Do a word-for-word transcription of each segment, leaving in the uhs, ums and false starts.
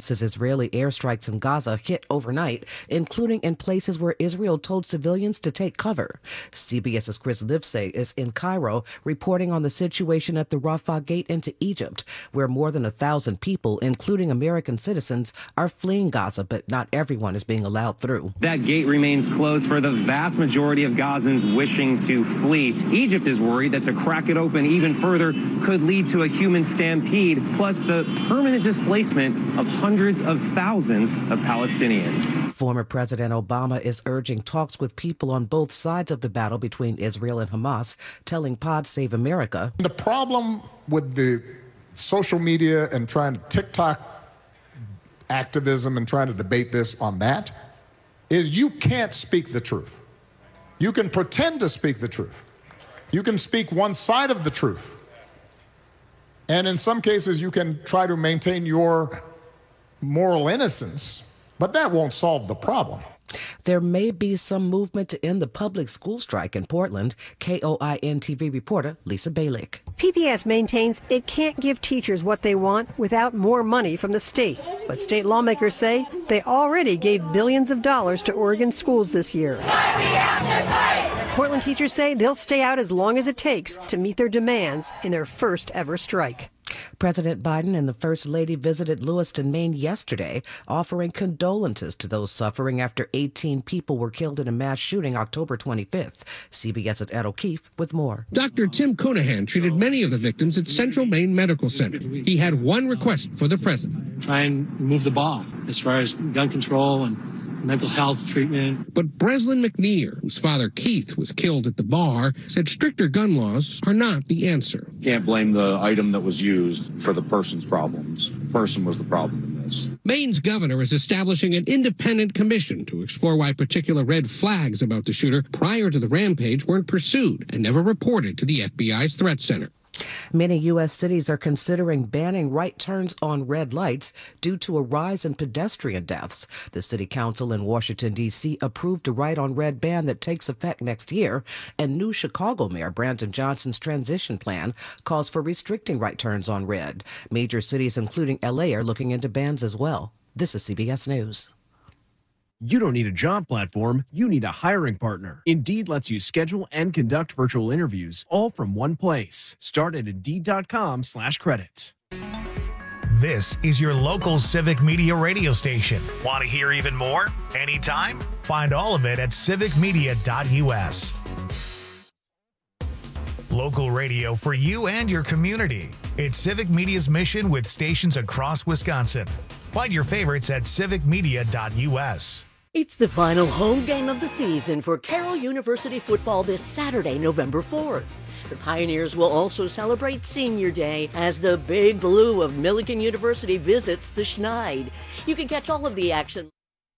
says Israeli airstrikes in Gaza hit overnight, including in places where Israel told civilians to take cover. CBS's Chris Livesay is in Cairo reporting on the situation at the Rafah gate into Egypt, where more than a thousand people, including American citizens, are fleeing Gaza, but not everyone is being allowed through. That gate remains closed for the vast majority of Gazans wishing to flee. Egypt is worried that to crack it open even further could lead to a human stampede, plus the permanent displacement of hundreds of thousands of Palestinians. Former President Obama is urging talks with people on both sides of the battle between Israel and Hamas, telling Pod Save America. The problem with the social media and trying to TikTok activism and trying to debate this on that is you can't speak the truth. You can pretend to speak the truth. You can speak one side of the truth. And in some cases, you can try to maintain your moral innocence, but that won't solve the problem. There may be some movement to end the public school strike in Portland. K O I N T V reporter Lisa Balick. P B S maintains it can't give teachers what they want without more money from the state. But state lawmakers say they already gave billions of dollars to Oregon schools this year. Portland teachers say they'll stay out as long as it takes to meet their demands in their first ever strike. President Biden and the First Lady visited Lewiston, Maine yesterday, offering condolences to those suffering after eighteen people were killed in a mass shooting October twenty-fifth. CBS's Ed O'Keefe with more. Doctor Tim Conahan treated many of the victims at Central Maine Medical Center. He had one request for the president. Try and move the ball as far as gun control and mental health treatment. But Breslin McNear, whose father Keith was killed at the bar, said stricter gun laws are not the answer. Can't blame the item that was used for the person's problems. The person was the problem in this. Maine's governor is establishing an independent commission to explore why particular red flags about the shooter prior to the rampage weren't pursued and never reported to the F B I's Threat Center. Many U S cities are considering banning right turns on red lights due to a rise in pedestrian deaths. The city council in Washington, D C approved a right on red ban that takes effect next year, and new Chicago Mayor Brandon Johnson's transition plan calls for restricting right turns on red. Major cities, including L A, are looking into bans as well. This is C B S News. You don't need a job platform, you need a hiring partner. Indeed lets you schedule and conduct virtual interviews all from one place. Start at Indeed.com slash credits. This is your local Civic Media radio station. Want to hear even more? Anytime? Find all of it at civic media dot U S. Local radio for you and your community. It's Civic Media's mission with stations across Wisconsin. Find your favorites at civic media dot U S. It's the final home game of the season for Carroll University football this Saturday, November fourth. The Pioneers will also celebrate Senior Day as the Big Blue of Millikin University visits the Schneid. You can catch all of the action.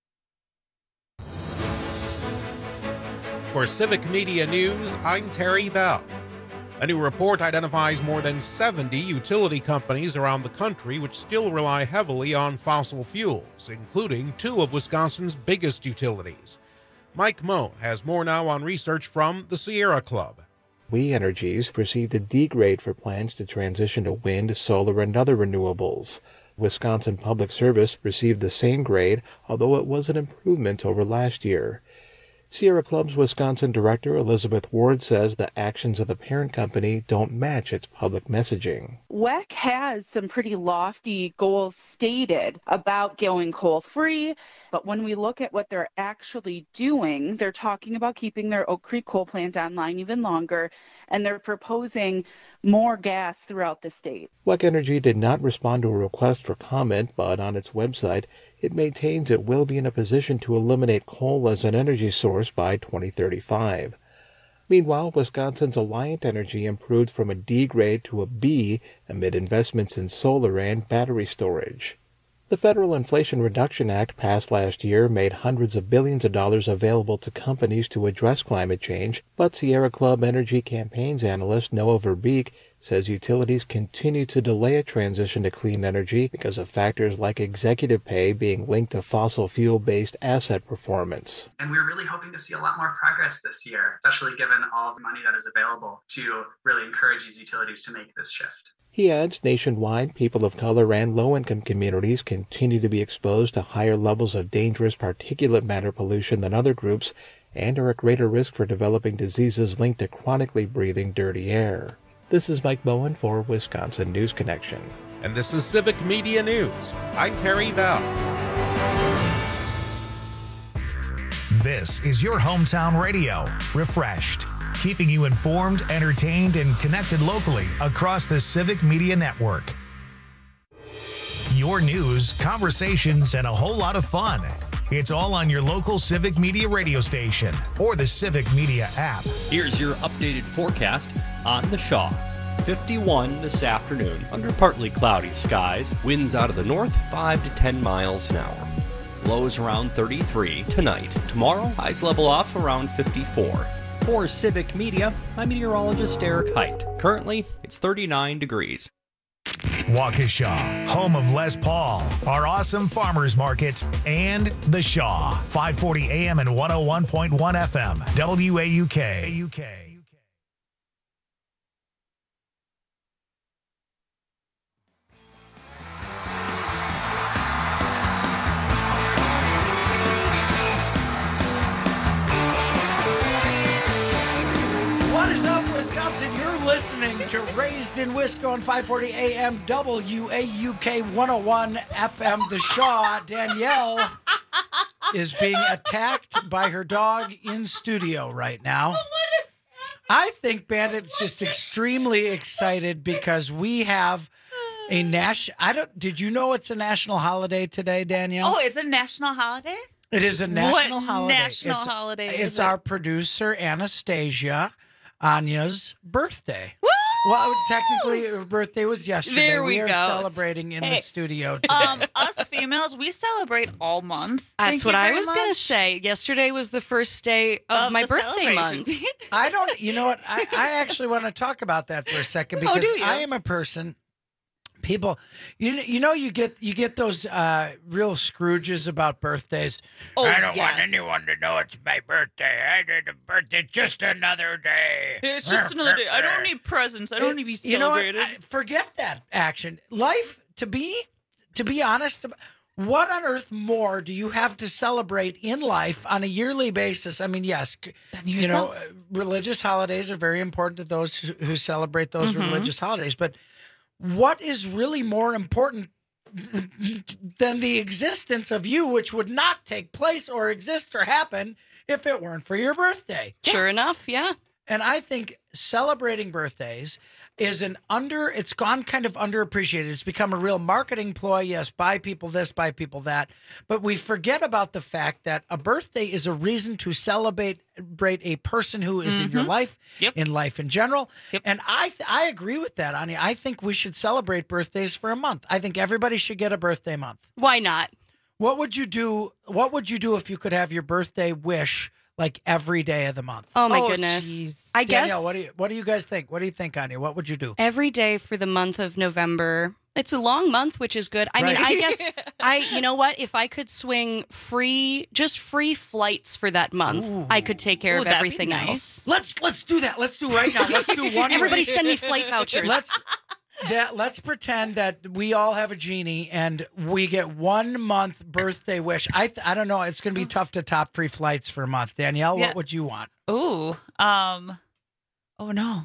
For Civic Media News, I'm Terry Bell. A new report identifies more than seventy utility companies around the country which still rely heavily on fossil fuels, including two of Wisconsin's biggest utilities. Mike Moan has more now on research from the Sierra Club. We Energies received a D grade for plans to transition to wind, solar, and other renewables. Wisconsin Public Service received the same grade, although it was an improvement over last year. Sierra Club's Wisconsin director Elizabeth Ward says the actions of the parent company don't match its public messaging. W E C has some pretty lofty goals stated about going coal-free, but when we look at what they're actually doing, they're talking about keeping their Oak Creek coal plant online even longer, and they're proposing more gas throughout the state. W E C Energy did not respond to a request for comment, but on its website, it maintains it will be in a position to eliminate coal as an energy source by twenty thirty-five. Meanwhile, Wisconsin's Alliant Energy improved from a D grade to a B amid investments in solar and battery storage. The Federal Inflation Reduction Act passed last year made hundreds of billions of dollars available to companies to address climate change, but Sierra Club Energy Campaigns analyst Noah Verbeek says utilities continue to delay a transition to clean energy because of factors like executive pay being linked to fossil fuel-based asset performance. And we're really hoping to see a lot more progress this year, especially given all the money that is available to really encourage these utilities to make this shift. He adds nationwide, people of color and low-income communities continue to be exposed to higher levels of dangerous particulate matter pollution than other groups and are at greater risk for developing diseases linked to chronically breathing dirty air. This is Mike Bowen for Wisconsin News Connection. And this is Civic Media News. I'm Terry Bell. This is your hometown radio, Refreshed, keeping you informed, entertained, and connected locally across the Civic Media Network. Your news, conversations, and a whole lot of fun. It's all on your local Civic Media radio station or the Civic Media app. Here's your updated forecast on the Shaw. fifty-one this afternoon under partly cloudy skies. Winds out of the north, five to ten miles an hour. Lows around thirty-three tonight. Tomorrow, highs level off around fifty-four. For Civic Media, I'm meteorologist Eric Height. Currently, it's thirty-nine degrees. Waukesha, home of Les Paul, our awesome farmers market, and the Shaw, five forty A M and one oh one point one F M, W A U K. What is up, Wisconsin? You're listening to Raised in Wisco on five forty A M W A U K one oh one F M. The Shaw. Danielle is being attacked by her dog in studio right now. I think Bandit's just extremely excited because we have a national. I don't. Did you know it's a national holiday today, Danielle? Oh, it's a national holiday? It is a national what holiday. national it's, holiday It's is our it? producer, Anastasia, Anya's birthday. Woo! Well, technically, her birthday was yesterday. There we are go. celebrating in Hey, the studio today. Um, us females, we celebrate all month. That's Thank what you I very was going to much. say. Yesterday was the first day of, Of my the birthday celebration. month. I don't, you know what? I, I actually want to talk about that for a second because Oh, do you? I am a person. People, you you know, you get you get those uh, real Scrooges about birthdays. Oh, I don't want yes. anyone to know it's my birthday. I did a birthday, just another day. It's just another day. I don't need presents. I don't need to be You know what? celebrated. I- forget that action. Life, to be to be honest, what on earth more do you have to celebrate in life on a yearly basis? I mean, yes, c- you know, yourself. uh, religious holidays are very important to those who, who celebrate those Mhm. religious holidays. But what is really more important th- than the existence of you, which would not take place or exist or happen if it weren't for your birthday? Sure enough, yeah. And I think celebrating birthdays is an under, it's gone kind of underappreciated. It's become a real marketing ploy. Yes, buy people this, buy people that. But we forget about the fact that a birthday is a reason to celebrate celebrate a person who is in your Mhm. life, Yep. in life in general. Yep. And I I agree with that, Anya. I think we should celebrate birthdays for a month. I think everybody should get a birthday month. Why not? What would you do? What would you do if you could have your birthday wish like every day of the month? Oh, my Oh, goodness. jeez. I Danielle, guess what do you what do you guys think? What do you think, Anya? What would you do? every day for the month of November. It's a long month, which is good. I mean, Right. I guess I, you know what? If I could swing free, just free flights for that month, Ooh. I could take care Ooh, of that'd be everything nice. else. Let's let's do that. Let's do right now. Let's do one. Everybody wish. send me flight vouchers. Let's that, let's pretend that we all have a genie and we get one month birthday wish. I th- I don't know. It's going to be tough to top free flights for a month. Danielle, Yeah. what would you want? Ooh. Um. Oh no.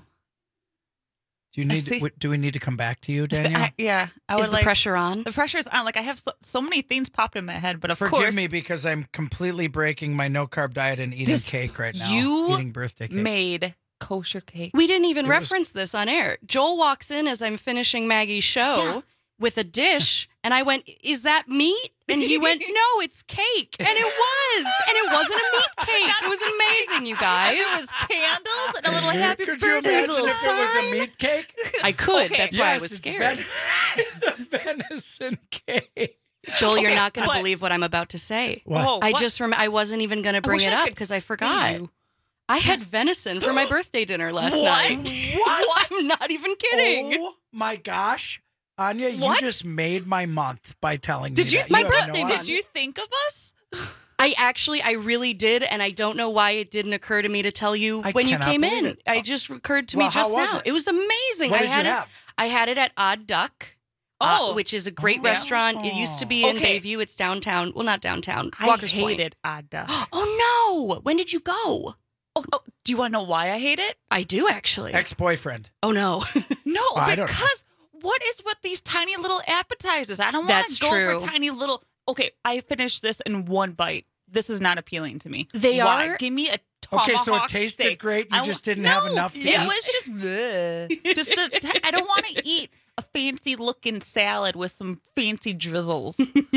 Do you I need? see. w- Do we need to come back to you, Danielle? I, yeah. I Is would the like pressure on? the pressure's on. Like I have so, so many things popped in my head, but of Forgive course, me because I'm completely breaking my no carb diet and eating Just- cake right now. you eating birthday cake. made kosher cake. We didn't even It was- reference this on air. Joel walks in as I'm finishing Maggie's show Yeah. with a dish, and I went, "Is that meat?" And he went, "No, it's cake." And it was. And it wasn't a meat cake. It was amazing, you And guys. it was candles and a little happy Could you birthday imagine little if it was a sign. meat cake? I could. Okay. That's why I Yes, was it's scared. ven- it's a venison cake. Joel, you're Okay, not going to but- believe what I'm about to say. What? Oh, I what? just rem- I wasn't even going to bring wish it I up could because I see forgot. you. I had venison for my birthday dinner last What? night. What? I'm not even kidding. Oh my gosh. Anya, you What? just made my month by telling Did me you? that. My have birthday, no did Did idea. you think of us? I actually, I really did, and I don't know why it didn't occur to me to tell you I when you cannot came believe in. it. It just occurred to Well, me how just was now. it? It was amazing. What I did had you it. have? I had it at Odd Duck. Uh, Oh. which is a great Oh. restaurant. It used to be in Okay. Bayview. It's downtown. Well, not downtown. I Walker's Point. hated Odd Duck. Oh, no. When did you go? Oh, oh, do you want to know why I hate it? I do, actually. Ex-boyfriend. Oh, no. No, I don't know. because what is with these tiny little appetizers? I don't want That's to go true. for tiny little. Okay, I finished this in one bite. This is not appealing to me. They Why? are- Give me a Okay, tomahawk so it tasted steak. great. You I just wa- didn't have No, enough to It eat? was just bleh. just a, I don't want to eat a fancy looking salad with some fancy drizzles.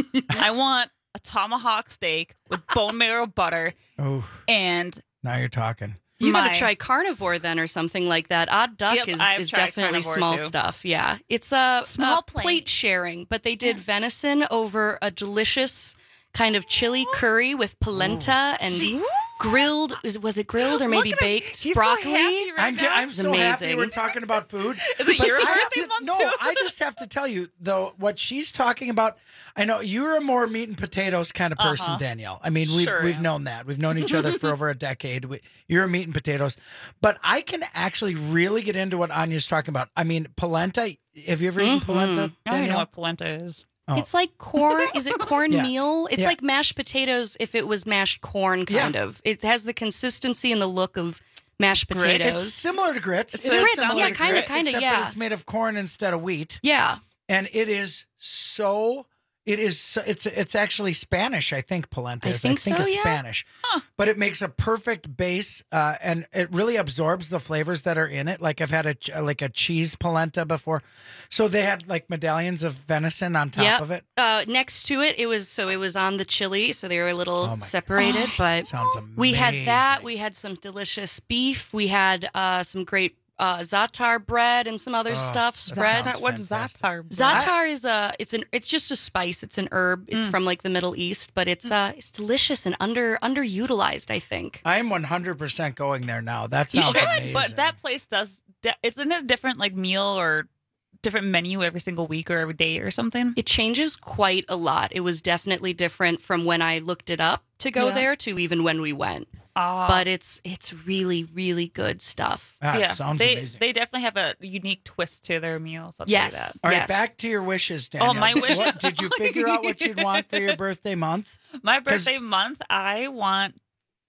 I want a tomahawk steak with bone marrow butter Oh, and now you're talking. You got my- to try carnivore then or something like that. Odd Duck Yep, is, I've is tried definitely carnivore, small too. stuff. Yeah. It's a Small a plate. plate. sharing, but they did venison over a delicious kind of chili curry with polenta and See? grilled. Was, was it grilled or maybe Look at him. baked He's so broccoli? happy right I'm, now. I'm It's so happy amazing. we're talking about food. Is it But your I have birthday to- month, No, too? I just have to tell you, though, what she's talking about, I know you're a more meat and potatoes kind of person, Uh-huh. Danielle. I mean, we've, Sure we've am. known that. We've known each other for over a decade. We, you're a meat and potatoes. But I can actually really get into what Anya's talking about. I mean, polenta. Have you ever eaten Mhm. polenta, I don't even know Danielle? what polenta is. Oh. It's like corn. Is it cornmeal? It's Yeah. like mashed potatoes if it was mashed corn, kind Yeah. of. It has the consistency and the look of mashed Grits? potatoes. It's similar to grits. It's It is grits, similar yeah, to kinda, grits, kinda, except yeah. that it's made of corn instead of wheat. yeah. And it is so. It is. So, it's. It's actually Spanish. I think polenta I is. think I think so, it's yeah. Spanish. But it makes a perfect base, uh, and it really absorbs the flavors that are in it. Like I've had a ch- like a cheese polenta before, so they had like medallions of venison on top Yep. of it. Uh, next to it, it was so it was on the chili, so they were a little Oh my separated. But Sounds amazing. we had that. We had some delicious beef. We had uh, some great uh, za'atar bread and some other Oh, stuff that spread. sounds What's fantastic. za'atar? bread? Za'atar is a it's an it's just a spice. It's an herb. It's Mm. from like the Middle East, but it's uh it's delicious and under underutilized, I think. I'm one hundred percent going there now. That You sounds should, amazing. but that place does. De- isn't it a different like meal or different menu every single week or every day or something? It changes quite a lot. It was definitely different from when I looked it up to go Yeah. there to even when we went. Ah. But it's it's really really good stuff. Ah, it yeah, sounds they amazing. they definitely have a unique twist to their meals. I'll Yes. tell you that. All right, Yes. back to your wishes, Danielle. Oh, my wishes? What, did you figure out what you'd want for your birthday month? My 'Cause- birthday month, I want,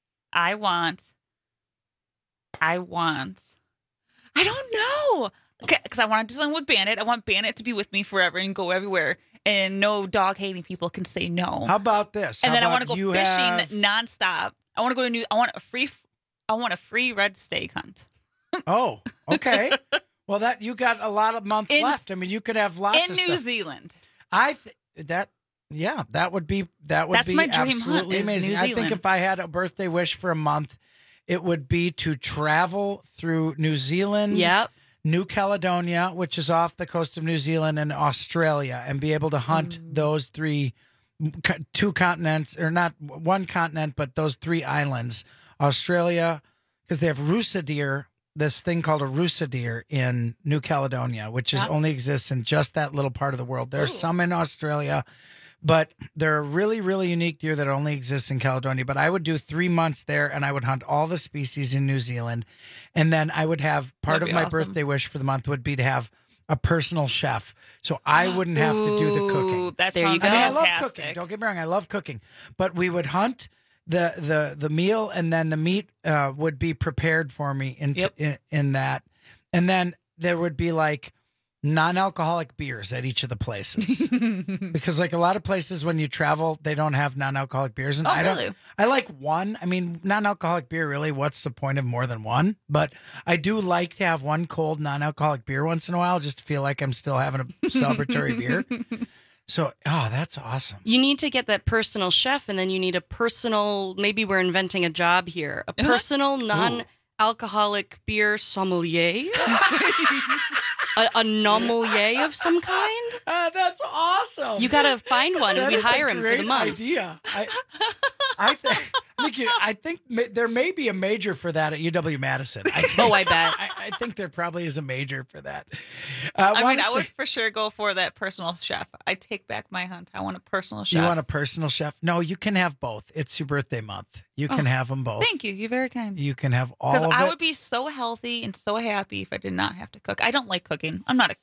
I want, I want. I don't know. Okay, because I want to do something with Bandit. I want Bandit to be with me forever and go everywhere. And no dog hating people can say no. How about this? and How then I about want to go you fishing have- nonstop. I want to go to New. I want a free. I want a free red steak hunt Oh, okay. Well, that you got a lot of months In- left. I mean, you could have lots in of New stuff. Zealand. I th- that yeah, that would be that would That's be my dream hunt, absolutely is amazing. New I think Zealand. if I had a birthday wish for a month, it would be to travel through New Zealand, Yep. New Caledonia, which is off the coast of New Zealand, and Australia, and be able to hunt Mm. those three co- two continents, or not one continent, but those three islands. Australia, because they have rusa deer, this thing called a rusa deer in New Caledonia, which is Yeah. only exists in just that little part of the world. There's Ooh. some in Australia, but they're a really, really unique deer that only exists in Caledonia. But I would do three months there, and I would hunt all the species in New Zealand, and then I would have part That'd of be my awesome. birthday wish for the month would be to have a personal chef, so I wouldn't have to do the cooking. Ooh, that There you sounds go. I mean, I love fantastic. cooking. Don't get me wrong, I love cooking, but we would hunt the the the meal, and then the meat uh, would be prepared for me in, Yep. in in that, and then there would be like non-alcoholic beers at each of the places because like a lot of places when you travel they don't have non-alcoholic beers, and Oh, I don't. really? I like one. I mean, non-alcoholic beer. Really, what's the point of more than one? But I do like to have one cold non-alcoholic beer once in a while, just to feel like I'm still having a celebratory beer. So, oh, that's awesome. You need to get that personal chef, and then you need a personal. Maybe we're inventing a job here. A personal non-alcoholic beer sommelier, a, a nommelier of some kind. Uh, that's awesome. You got to find one, and That we is a hire him for the great month. Idea. I, I think. I think, you, I think ma- there may be a major for that at U W Madison. I think, Oh, I bet. I, I think there probably is a major for that. Uh, I wanna mean, I say- would for sure go for that personal chef. I take back my hunt. I want a personal chef. You want a personal chef? No, you can have both. It's your birthday month. You can Oh, have them both. Thank you. You're very kind. You can have all Because of I it. would be so healthy and so happy if I did not have to cook. I don't like cooking. I'm not a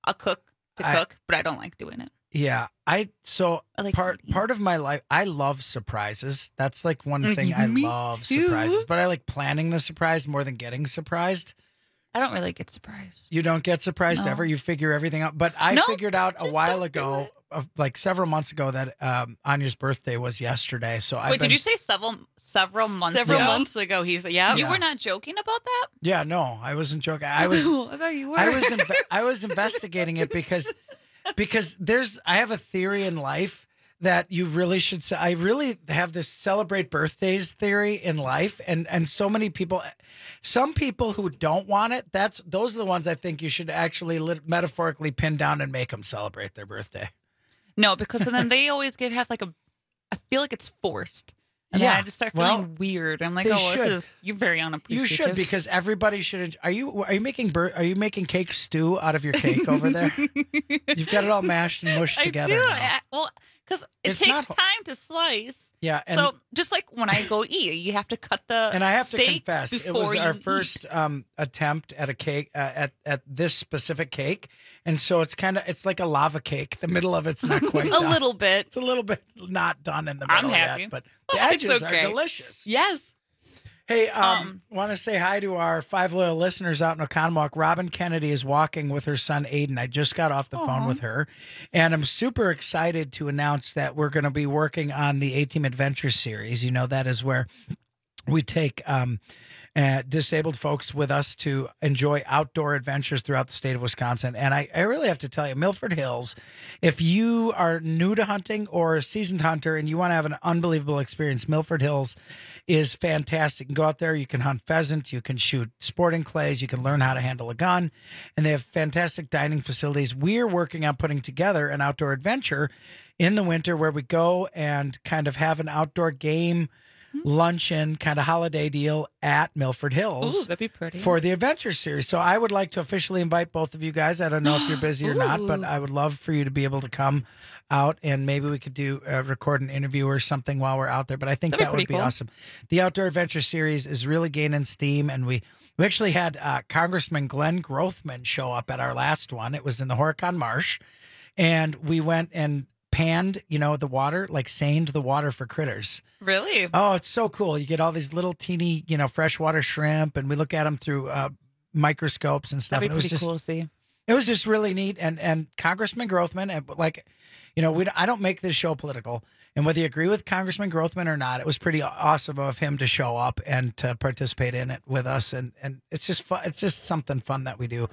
I'll cook to I- cook, but I don't like doing it. Yeah, I so I like part eating. part of my life, I love surprises. That's like one Mm, thing I me love too. surprises, but I like planning the surprise more than getting surprised. I don't really get surprised. You don't get surprised No. ever. You figure everything out. But I No, figured out a just while don't do ago, uh, like several months ago, that um, Anya's birthday was yesterday. So I Wait, did you say several several months Several ago? months ago, he's yeah. You were not joking about that? Yeah, no, I wasn't joking. I was. I thought you were. I was. Inve- I was investigating it because because there's. I have a theory in life that you really should. ce- I really have this celebrate birthdays theory in life, and and so many people, some people who don't want it. That's those are the ones I think you should actually lit- metaphorically pin down and make them celebrate their birthday. No, because then they always give have like a. I feel like it's forced, and Yeah, then I just start feeling well, weird. I'm like, they oh, well, should. this is you're very You unappreciative. should because everybody should. Are you are you making bur- Are you making cake stew out of your cake over there? You've got it all mashed and mushed I together. do. now. I, well, because it It's takes not- time to slice. Yeah, and so just like when I go eat, you have to cut the and I have to steak confess, it before was you our eat. first um, attempt at a cake uh, at at this specific cake, and so it's kind of it's like a lava cake. The middle of it's not quite A done. little bit. It's a little bit not done in the I'm middle happy. yet, but the It's edges okay. are delicious. Yes. Hey, um, Um, want to say hi to our five loyal listeners out in Oconomowoc. Robin Kennedy is walking with her son Aiden. I just got off the phone with her, and I'm super excited to announce that we're going to be working on the A-Team Adventure series. You know, that is where we take um, uh, disabled folks with us to enjoy outdoor adventures throughout the state of Wisconsin. And I, I really have to tell you, Milford Hills, if you are new to hunting or a seasoned hunter and you want to have an unbelievable experience, Milford Hills is fantastic. You can go out there, you can hunt pheasants, you can shoot sporting clays, you can learn how to handle a gun, and they have fantastic dining facilities. We're working on putting together an outdoor adventure in the winter where we go and kind of have an outdoor game luncheon kind of holiday deal at Milford Hills. Ooh, that'd be pretty. For the adventure series. So I would like to officially invite both of you guys. I don't know if you're busy or not, but I would love for you to be able to come out and maybe we could do uh, record an interview or something while we're out there. But I think That'd be that would pretty be cool. awesome. The outdoor adventure series is really gaining steam, and we we actually had uh, Congressman Glenn Grothman show up at our last one. It was in the Horicon Marsh, and we went and panned, you know, the water, like seined the water for critters. Really? Oh, it's so cool. You get all these little teeny, you know, freshwater shrimp, and we look at them through uh, microscopes and stuff. That'd be and it was pretty just, cool to see. It was just really neat. And and Congressman Grothman, and like, you know, we I don't make this show political, and whether you agree with Congressman Grothman or not, it was pretty awesome of him to show up and to participate in it with us. And and it's just fun. It's just something fun that we do.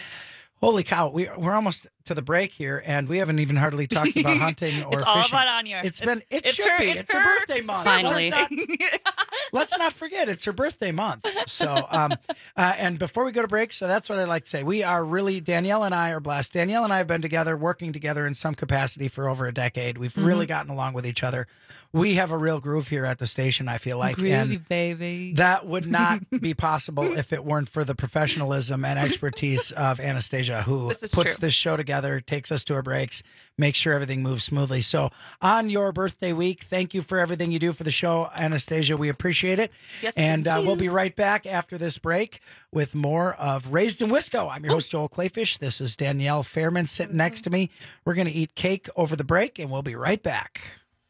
Holy cow, we, we're almost to the break here, and we haven't even hardly talked about hunting or It's fishing. all about Anya. It's It's- been, it it's should her- be. it's It's, her her birthday month. Finally. Let's not, let's not forget, it's her birthday month. So, um, uh, and before we go to break, so that's what I like to say. We are really, Danielle and I are blessed. Danielle and I have been together, working together in some capacity for over a decade. We've really gotten along with each other. We have a real groove here at the station, I feel like. and baby. that would not be possible if it weren't for the professionalism and expertise of Anastasia, who This is puts true. this show together, takes us to our breaks, makes sure everything moves smoothly. So, on your birthday week, thank you for everything you do for the show, Anastasia. We appreciate it. Yes, and thank uh, we'll you. be right back after this break with more of Raised in Wisco. I'm your host, Joel Clayfish. This is Danielle Fairman sitting next to me. We're going to eat cake over the break, and we'll be right back.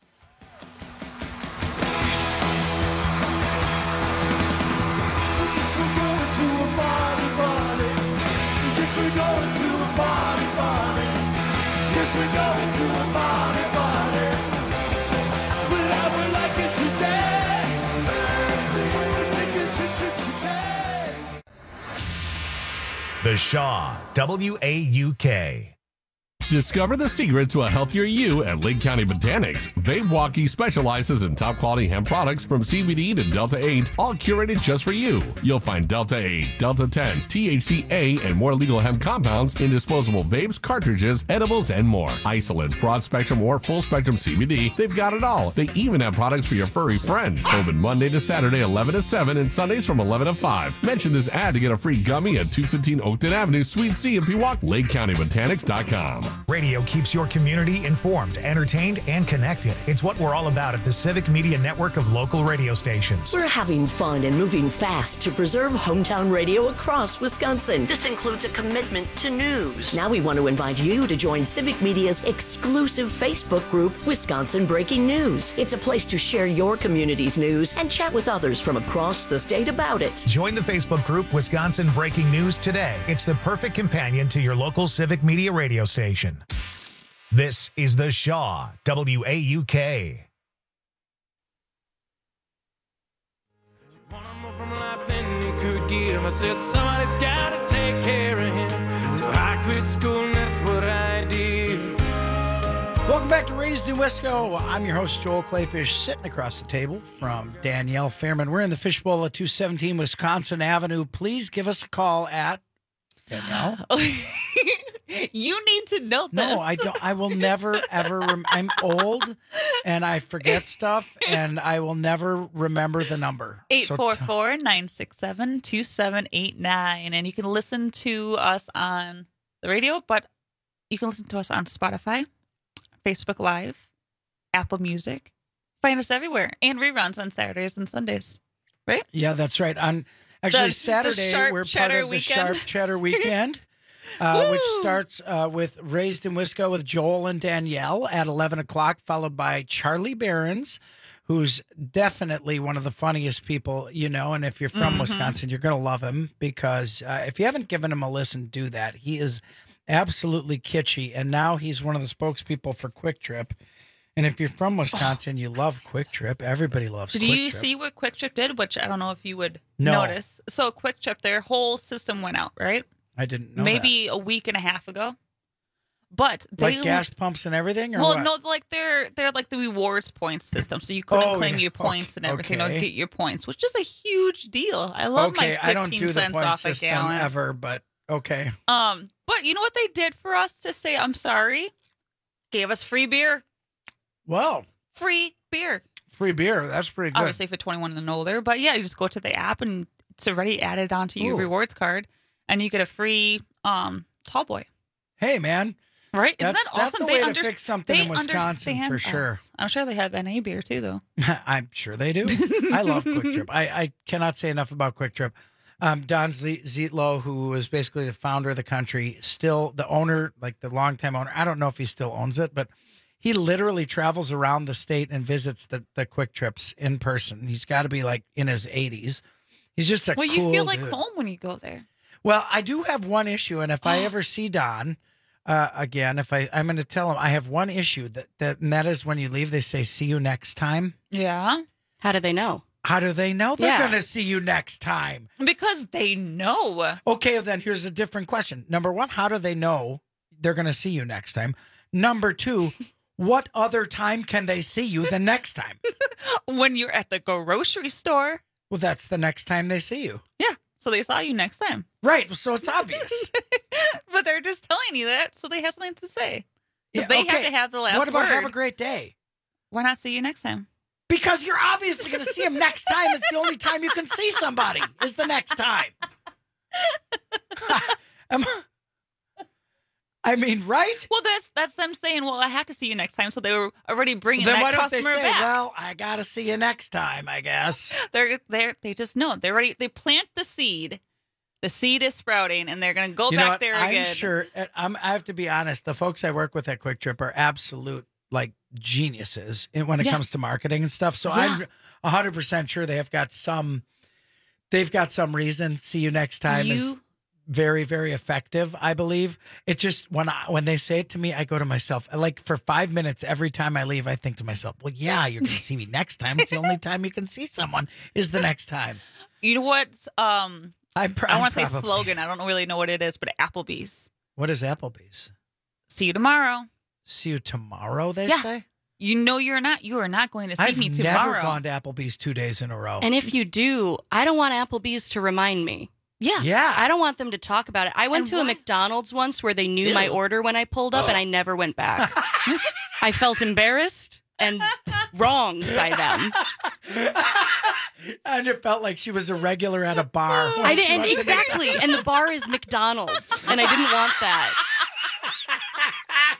The Shaw, W A U K. Discover the secret to a healthier you at Lake County Botanics. Vape Walkie specializes in top quality hemp products from C B D to Delta eight, all curated just for you. You'll find Delta eight, Delta ten, T H C A, and more legal hemp compounds in disposable vapes, cartridges, edibles, and more. Isolates, broad spectrum, or full spectrum C B D, they've got it all. They even have products for your furry friend. Open Monday to Saturday, eleven to seven, and Sundays from eleven to five. Mention this ad to get a free gummy at two fifteen Oakton Avenue, Suite C in Pewaukee. Lake County Botanics dot com. Radio keeps your community informed, entertained, and connected. It's what we're all about at the Civic Media Network of local radio stations. We're having fun and moving fast to preserve hometown radio across Wisconsin. This includes a commitment to news. Now we want to invite you to join Civic Media's exclusive Facebook group, Wisconsin Breaking News. It's a place to share your community's news and chat with others from across the state about it. Join the Facebook group Wisconsin Breaking News today. It's the perfect companion to your local Civic Media radio station. This is The Shaw, W A U K. From life than he could give. I said somebody's gotta take care of him. So I quit school and that's what I did. Welcome back to Raised in Wisco. I'm your host, Joel Clayfish, sitting across the table from Danielle Fairman. We're in the fishbowl at two seventeen Wisconsin Avenue. Please give us a call at Danielle. You need to know this. No, I don't. I will never, ever. Rem- I'm old and I forget stuff and I will never remember the number. eight four four, nine six seven, two seven eight nine. And you can listen to us on the radio, but you can listen to us on Spotify, Facebook Live, Apple Music. Find us everywhere. And reruns on Saturdays and Sundays. Right? Yeah, that's right. On Actually, The- Saturday, the Sharp we're part Cheddar of the Weekend. Sharp Cheddar Weekend. Uh, which starts uh, with Raised in Wisco with Joel and Danielle at eleven o'clock, followed by Charlie Behrens, who's definitely one of the funniest people you know. And if you're from Mhm. Wisconsin, you're going to love him because uh, if you haven't given him a listen, do that. He is absolutely kitschy. And now he's one of the spokespeople for Quick Trip. And if you're from Wisconsin, you love Quick Trip. Everybody loves Did Quick you Trip. see what Quick Trip did? Which I don't know if you would No. notice. So Quick Trip, their whole system went out, right? I didn't know Maybe a week and a half ago. But that. they Like gas pumps and everything? Or well, what? no, like they're they're like the rewards points system, so you couldn't Oh, claim yeah. your points and everything or Okay. get your points, which is a huge deal. I love okay, my I don't fifteen do the cents point off a system gallon. ever, but okay. Um, but you know what they did for us to say I'm sorry? Gave us free beer. Well, Free beer. free beer. That's pretty good. Obviously for twenty-one and older, but yeah, you just go to the app and it's already added onto your Ooh. rewards card, and you get a free um tall boy. Hey, man. Right? Isn't That's- that that's awesome? the they way to under- fix something they in Wisconsin, for understand sure. us. I'm sure they have N A beer too, though. I'm sure they do. I love Quick Trip. I, I cannot say enough about Quick Trip. Um, Don Z- Zietlow, who is basically the founder of the country, still the owner, like the longtime owner. I don't know if he still owns it, but he literally travels around the state and visits the, the Quick Trips in person. He's got to be like in his eighties. He's just a Well, cool you feel like dude. home when you go there. Well, I do have one issue, and if I ever see Don uh, again, if I I'm going to tell him I have one issue that that and that is when you leave, they say "see you next time." Yeah. How do they know? How do they know they're Yeah. going to see you next time? Because they know. Okay, then here's a different question. Number one, how do they know they're going to see you next time? Number two, what other time can they see you the next time? When you're at the grocery store. Well, that's the next time they see you. Yeah. So they saw you next time. Right. So it's obvious. But they're just telling you that so they have something to say. Yeah, Because they okay. have to have the last What about word. have a great day? Why not see you next time? Because you're obviously going to see him next time. It's the only time you can see somebody is the next time. Am- I mean, right? Well, that's that's them saying, well, I have to see you next time. So they were already bringing Then that why don't they customer say, back. well, I got to see you next time, I guess. They're they they just know. They already they plant the seed. The seed is sprouting, and they're going to go You know back what? there I'm again. sure, I'm, I have to be honest, the folks I work with at Quick Trip are absolute, like, geniuses in, when it Yeah. comes to marketing and stuff. So Yeah. I'm one hundred percent sure they have got some, they've got some reason. See you next time is You- very, very effective, I believe. It just, when I, when they say it to me, I go to myself, like, for five minutes, every time I leave, I think to myself, well, yeah, you're going to see me next time. It's the only time you can see someone is the next time. You know what? Um, I'm pr- I I'm want to say probably- slogan. I don't really know what it is, but Applebee's. What is Applebee's? See you tomorrow. See you tomorrow, they Yeah. say? You know you're not. You are not going to see I've me never tomorrow. gone to Applebee's two days in a row. And if you do, I don't want Applebee's to remind me. Yeah. Yeah. I don't want them to talk about it. I went And to a why? McDonald's once where they knew my Ew. order when I pulled up, Oh. and I never went back. I felt embarrassed and wronged by them. And it felt like she was a regular at a bar. when I she didn't went to exactly, and the bar is McDonald's, and I didn't want that.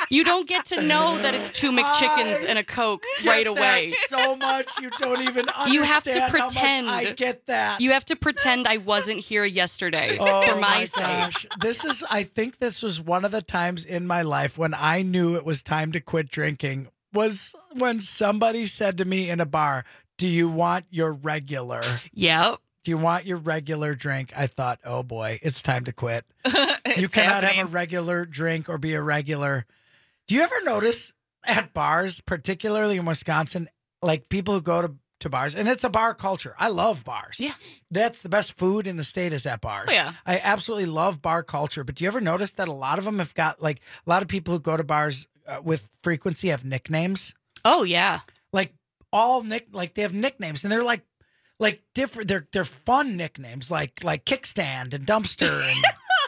You don't get to know that it's two McChickens I and a Coke get right that away. so much you don't even understand. You have to pretend. How much I get that. You have to pretend I wasn't here yesterday Oh for my, my sake. gosh. This is I think this was one of the times in my life when I knew it was time to quit drinking was when somebody said to me in a bar, "Do you want your regular?" Yep. Do you want your regular drink? I thought, "Oh boy, it's time to quit." You It's cannot happening. have a regular drink or be a regular. Do you ever notice at bars, particularly in Wisconsin, like people who go to, to bars, and it's a bar culture. I love bars. Yeah. That's the best food in the state is at bars. Oh, yeah. I absolutely love bar culture. But do you ever notice that a lot of them have got, like, a lot of people who go to bars uh, with frequency have nicknames? Oh, yeah. Like, all nick, like, they have nicknames, and they're like, like different, they're, they're fun nicknames, like, like kickstand and dumpster and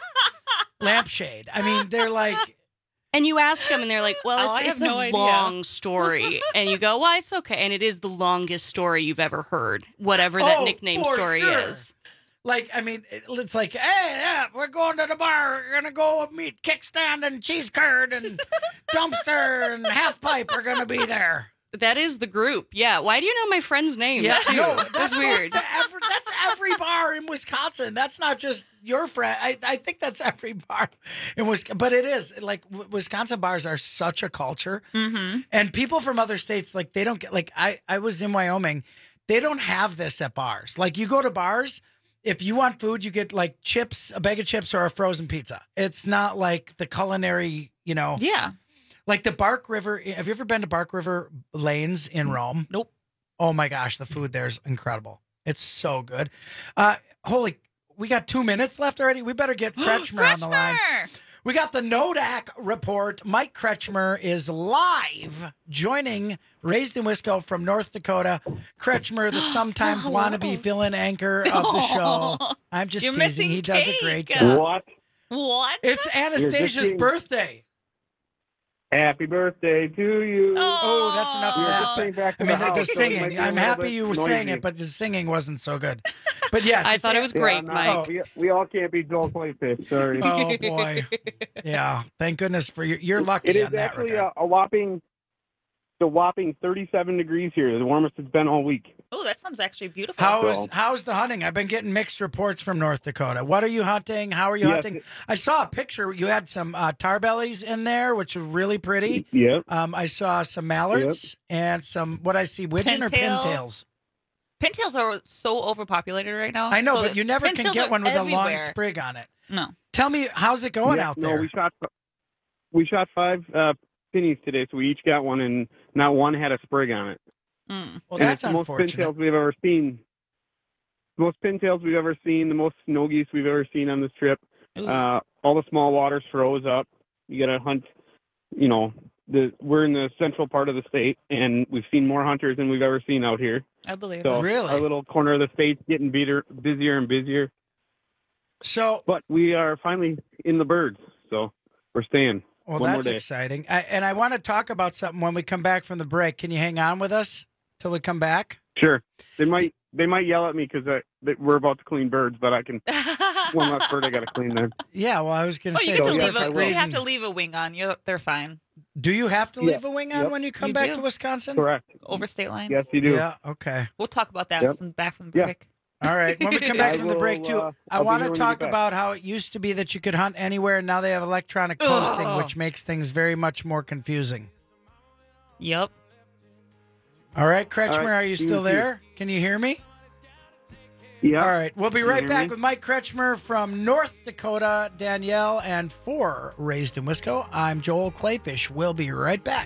lampshade. I mean, they're like, And you ask them, and they're like, well, Oh, it's, I have it's no a idea. long story. And you go, well, it's okay. And it is the longest story you've ever heard, whatever that Oh, nickname for story sure. is. like, I mean, it- it's like, hey, yeah, we're going to the bar. We're going to go meet kickstand and cheese curd and dumpster and half pipe are going to be there. That is the group. Yeah. Why do you know my friends' names, Yeah, too? no, That's weird. to every, that's every bar in Wisconsin. That's not just your friend. I, I think that's every bar in Wisconsin. But it is like w- Wisconsin bars are such a culture, Mm-hmm. and people from other states like they don't get like I I was in Wyoming. They don't have this at bars. Like you go to bars. If you want food, you get like chips, a bag of chips, or a frozen pizza. It's not like the culinary, you know. Yeah. Like the Bark River. Have you ever been to Bark River Lanes in Rome? Nope. Oh my gosh, the food there is incredible. It's so good. Uh, holy, we got two minutes left already. We better get Kretschmer on the line. We got the Nodak report. Mike Kretschmer is live joining Raised in Wisco from North Dakota. Kretschmer, the sometimes wannabe fill-in anchor of the show. I'm just You're teasing. missing He does a cake. great job. What? What? It's Anastasia's kidding. birthday. Happy birthday to you. Oh, that's enough of We were that. just saying but- back to I mean, the the, house, so it might singing. be a I'm little happy bit you were saying noisy. it, but the singing wasn't so good. But yes, I it's thought it An- was great, no, Mike. We, we all can't be Joel Clayfish, sorry. Oh boy, yeah. Thank goodness for you. You're lucky It is on that actually regard. a, a whopping, the whopping thirty-seven degrees here, the warmest it's been all week. Oh, that sounds actually beautiful. How is So- how's the hunting? I've been getting mixed reports from North Dakota. What are you hunting? How are you Yes, hunting? it- I saw a picture. You had some uh, tarbellies in there, which are really pretty. Yep. Um, I saw some mallards and some what I see widgeon or Pintails. pintails. Pintails are so overpopulated right now. I know, So but you never can pintails get are one with a long everywhere. sprig on it. No. Tell me, how's it going Yeah, out no, there? we shot we shot five uh, pennies today, so we each got one, and not one had a sprig on it. Mm. Well, And that's it's the most unfortunate. pintails we've ever seen. The most pintails we've ever seen, the most snow geese we've ever seen on this trip. Ooh. Uh, all the small waters froze up. You got to hunt. You know, the we're in the central part of the state, and we've seen more hunters than we've ever seen out here. I believe So it. Really? our little corner of the state's getting beater, busier and busier. So, But we are finally in the birds, so we're staying. well, One more that's day. exciting. I, and I want to talk about something when we come back from the break. Can you hang on with us till we come back? Sure. They might they might yell at me because we're about to clean birds, but I can one less bird I got to clean then. Yeah, well, I was going Oh, to you say. get to So, yes, leave I a, will. you have to leave a wing on. You they're fine. Do you have to Yeah. leave a wing on Yep. when you come You back do. to Wisconsin? Correct. Over state lines. Yes, you do. Yeah. Okay. We'll talk about that Yep. from back from the Yeah. break. All right. When we come back I from the break, will, too, uh, I I'll be want here to when you talk get back. about how it used to be that you could hunt anywhere, and now they have electronic posting, Oh. which makes things very much more confusing. Yep. All right, Kretschmer, All right, are you see you still soon. there? Can you hear me? Yeah. All right. We'll be Can you right hear back me? with Mike Kretschmer from North Dakota, Danielle, and for Raised in Wisco. I'm Joel Clayfish. We'll be right back.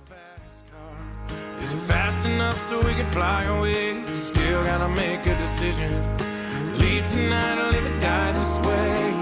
Is it fast enough so we can fly away? Still gotta make a decision. Leave tonight or live or die this way.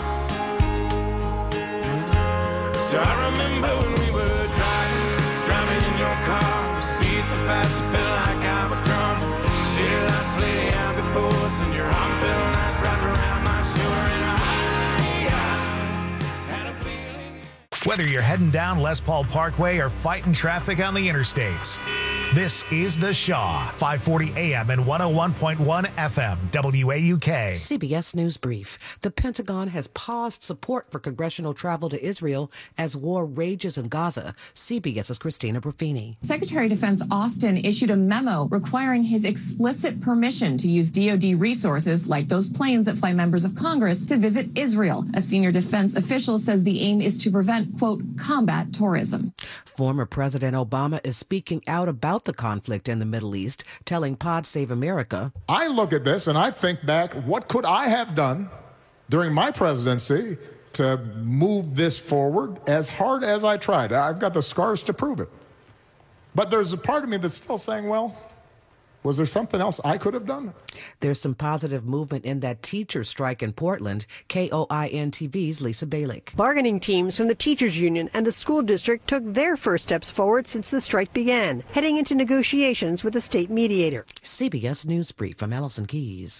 So I remember when we were driving, driving in your car. Speed so fast it felt like I was drunk. City lights lay out before us, and your arm felt nice wrapped around my shoulder. And I had a feeling. Whether you're heading down Les Paul Parkway or fighting traffic on the interstates, this is The Shaw, five forty A M and one oh one point one F M, W A U K. C B S News Brief. The Pentagon has paused support for congressional travel to Israel as war rages in Gaza. CBS's Christina Buffini. Secretary of Defense Austin issued a memo requiring his explicit permission to use D O D resources like those planes that fly members of Congress to visit Israel. A senior defense official says the aim is to prevent, quote, combat tourism. Former President Obama is speaking out about the conflict in the Middle East, telling Pod Save America, I look at this and I think back, what could I have done during my presidency to move this forward as hard as I tried? I've got the scars to prove it. But there's a part of me that's still saying, well, was there something else I could have done? There's some positive movement in that teacher strike in Portland. K O I N T V's Lisa Balick. Bargaining teams from the teachers union and the school district took their first steps forward since the strike began, heading into negotiations with a state mediator. C B S News Brief from Allison Keys.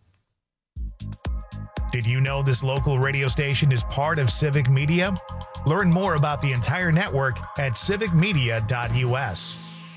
Did you know this local radio station is part of Civic Media? Learn more about the entire network at civic media dot U S.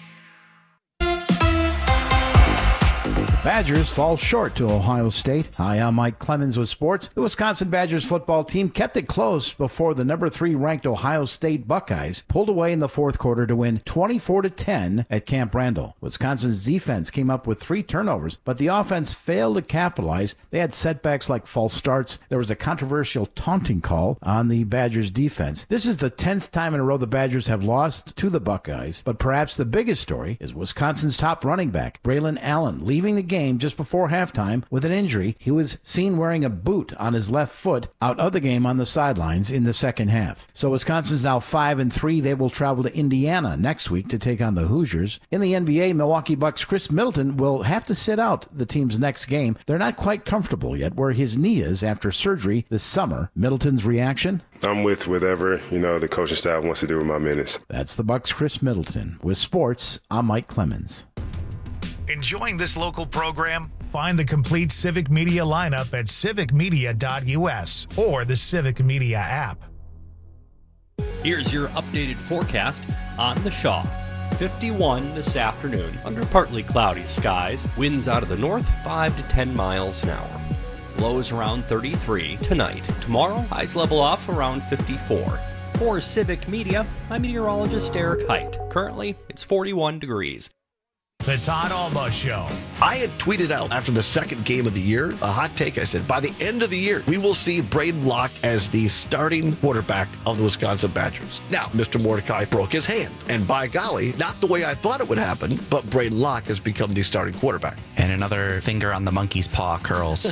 Badgers fall short to Ohio State. Hi, I'm Mike Clemens with sports. The Wisconsin Badgers football team kept it close before the number three ranked Ohio State Buckeyes pulled away in the fourth quarter to win twenty-four to ten at Camp Randall. Wisconsin's defense came up with three turnovers, but the offense failed to capitalize. They had setbacks like false starts. There was a controversial taunting call on the Badgers defense. This is the tenth time in a row the Badgers have lost to the Buckeyes, but perhaps the biggest story is Wisconsin's top running back, Braylon Allen, leaving the game game just before halftime with an injury. He was seen wearing a boot on his left foot out of the game on the sidelines in the second half. So Wisconsin's now five and three. They will travel to Indiana next week to take on the Hoosiers. In the N B A, Milwaukee Bucks Chris Middleton will have to sit out the team's next game. They're not quite comfortable yet where his knee is after surgery this summer. Middleton's reaction? I'm with whatever, you know, the coaching staff wants to do with my minutes. That's the Bucks' Chris Middleton. With sports, I'm Mike Clemens. Enjoying this local program? Find the complete Civic Media lineup at civic media dot U S or the Civic Media app. Here's your updated forecast on the Shaw. fifty-one this afternoon under partly cloudy skies. Winds out of the north, five to ten miles an hour. Lows around thirty-three tonight. Tomorrow, highs level off around fifty-four. For Civic Media, I'm meteorologist Eric Height. Currently, it's forty-one degrees. The Todd Alba Show. I had tweeted out after the second game of the year, a hot take. I said, by the end of the year, we will see Braden Locke as the starting quarterback of the Wisconsin Badgers. Now, Mister Mordecai broke his hand. And by golly, not the way I thought it would happen, but Braden Locke has become the starting quarterback. And another finger on the monkey's paw curls.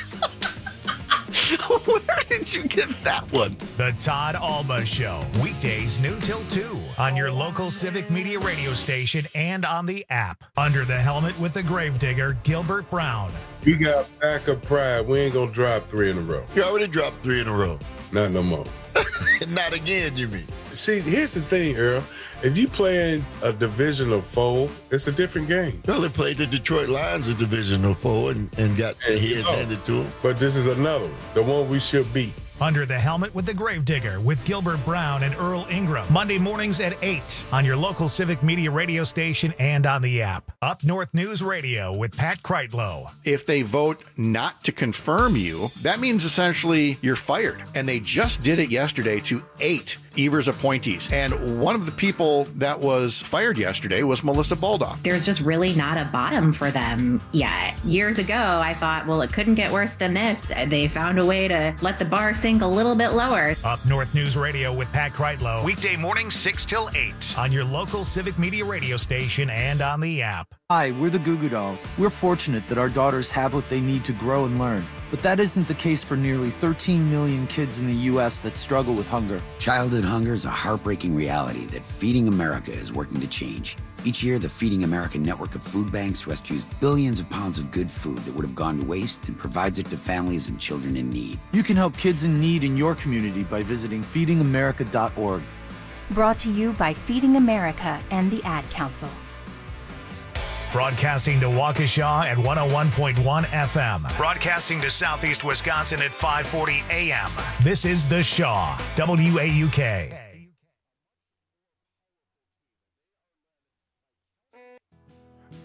Where did you get that one? The Todd Alba Show. Weekdays noon till two on your local Civic Media radio station and on the app. Under the helmet with the gravedigger, Gilbert Brown. We got backup pride. We ain't going to drop three in a row. You already dropped three in a row. Not no more. Not again, you mean? See, here's the thing, Earl. If you play in a divisional foe, it's a different game. Well, they played the Detroit Lions a divisional foe and, and got their heads handed to them. But this is another one, the one we should beat. Under the Helmet with the Gravedigger with Gilbert Brown and Earl Ingram. Monday mornings at eight on your local Civic Media radio station and on the app. Up North News Radio with Pat Kreitlow. If they vote not to confirm you, that means essentially you're fired. And they just did it yesterday to eight Evers appointees. And one of the people that was fired yesterday was Melissa Baldoff. There's just really not a bottom for them yet. Years ago, I thought, well, it couldn't get worse than this. They found a way to let the bar sink a little bit lower. Up North News Radio with Pat Kreitlow. Weekday mornings six till eight on your local Civic Media radio station and on the app. Hi, we're the Goo Goo Dolls. We're fortunate that our daughters have what they need to grow and learn. But that isn't the case for nearly thirteen million kids in the U S that struggle with hunger. Childhood hunger is a heartbreaking reality that Feeding America is working to change. Each year, the Feeding America network of food banks rescues billions of pounds of good food that would have gone to waste and provides it to families and children in need. You can help kids in need in your community by visiting feeding america dot org. Brought to you by Feeding America and the Ad Council. Broadcasting to Waukesha at one oh one point one F M. Broadcasting to Southeast Wisconsin at five forty A M. This is The Shaw, W A U K.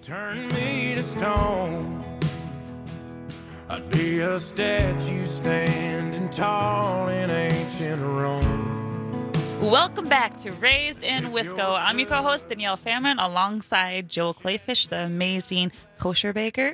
turn me to stone, I'd be a statue standing tall in ancient Rome. Welcome back to Raised in Wisco. I'm your co-host, Danielle Fairman, alongside Joel Clayfish, the amazing kosher baker.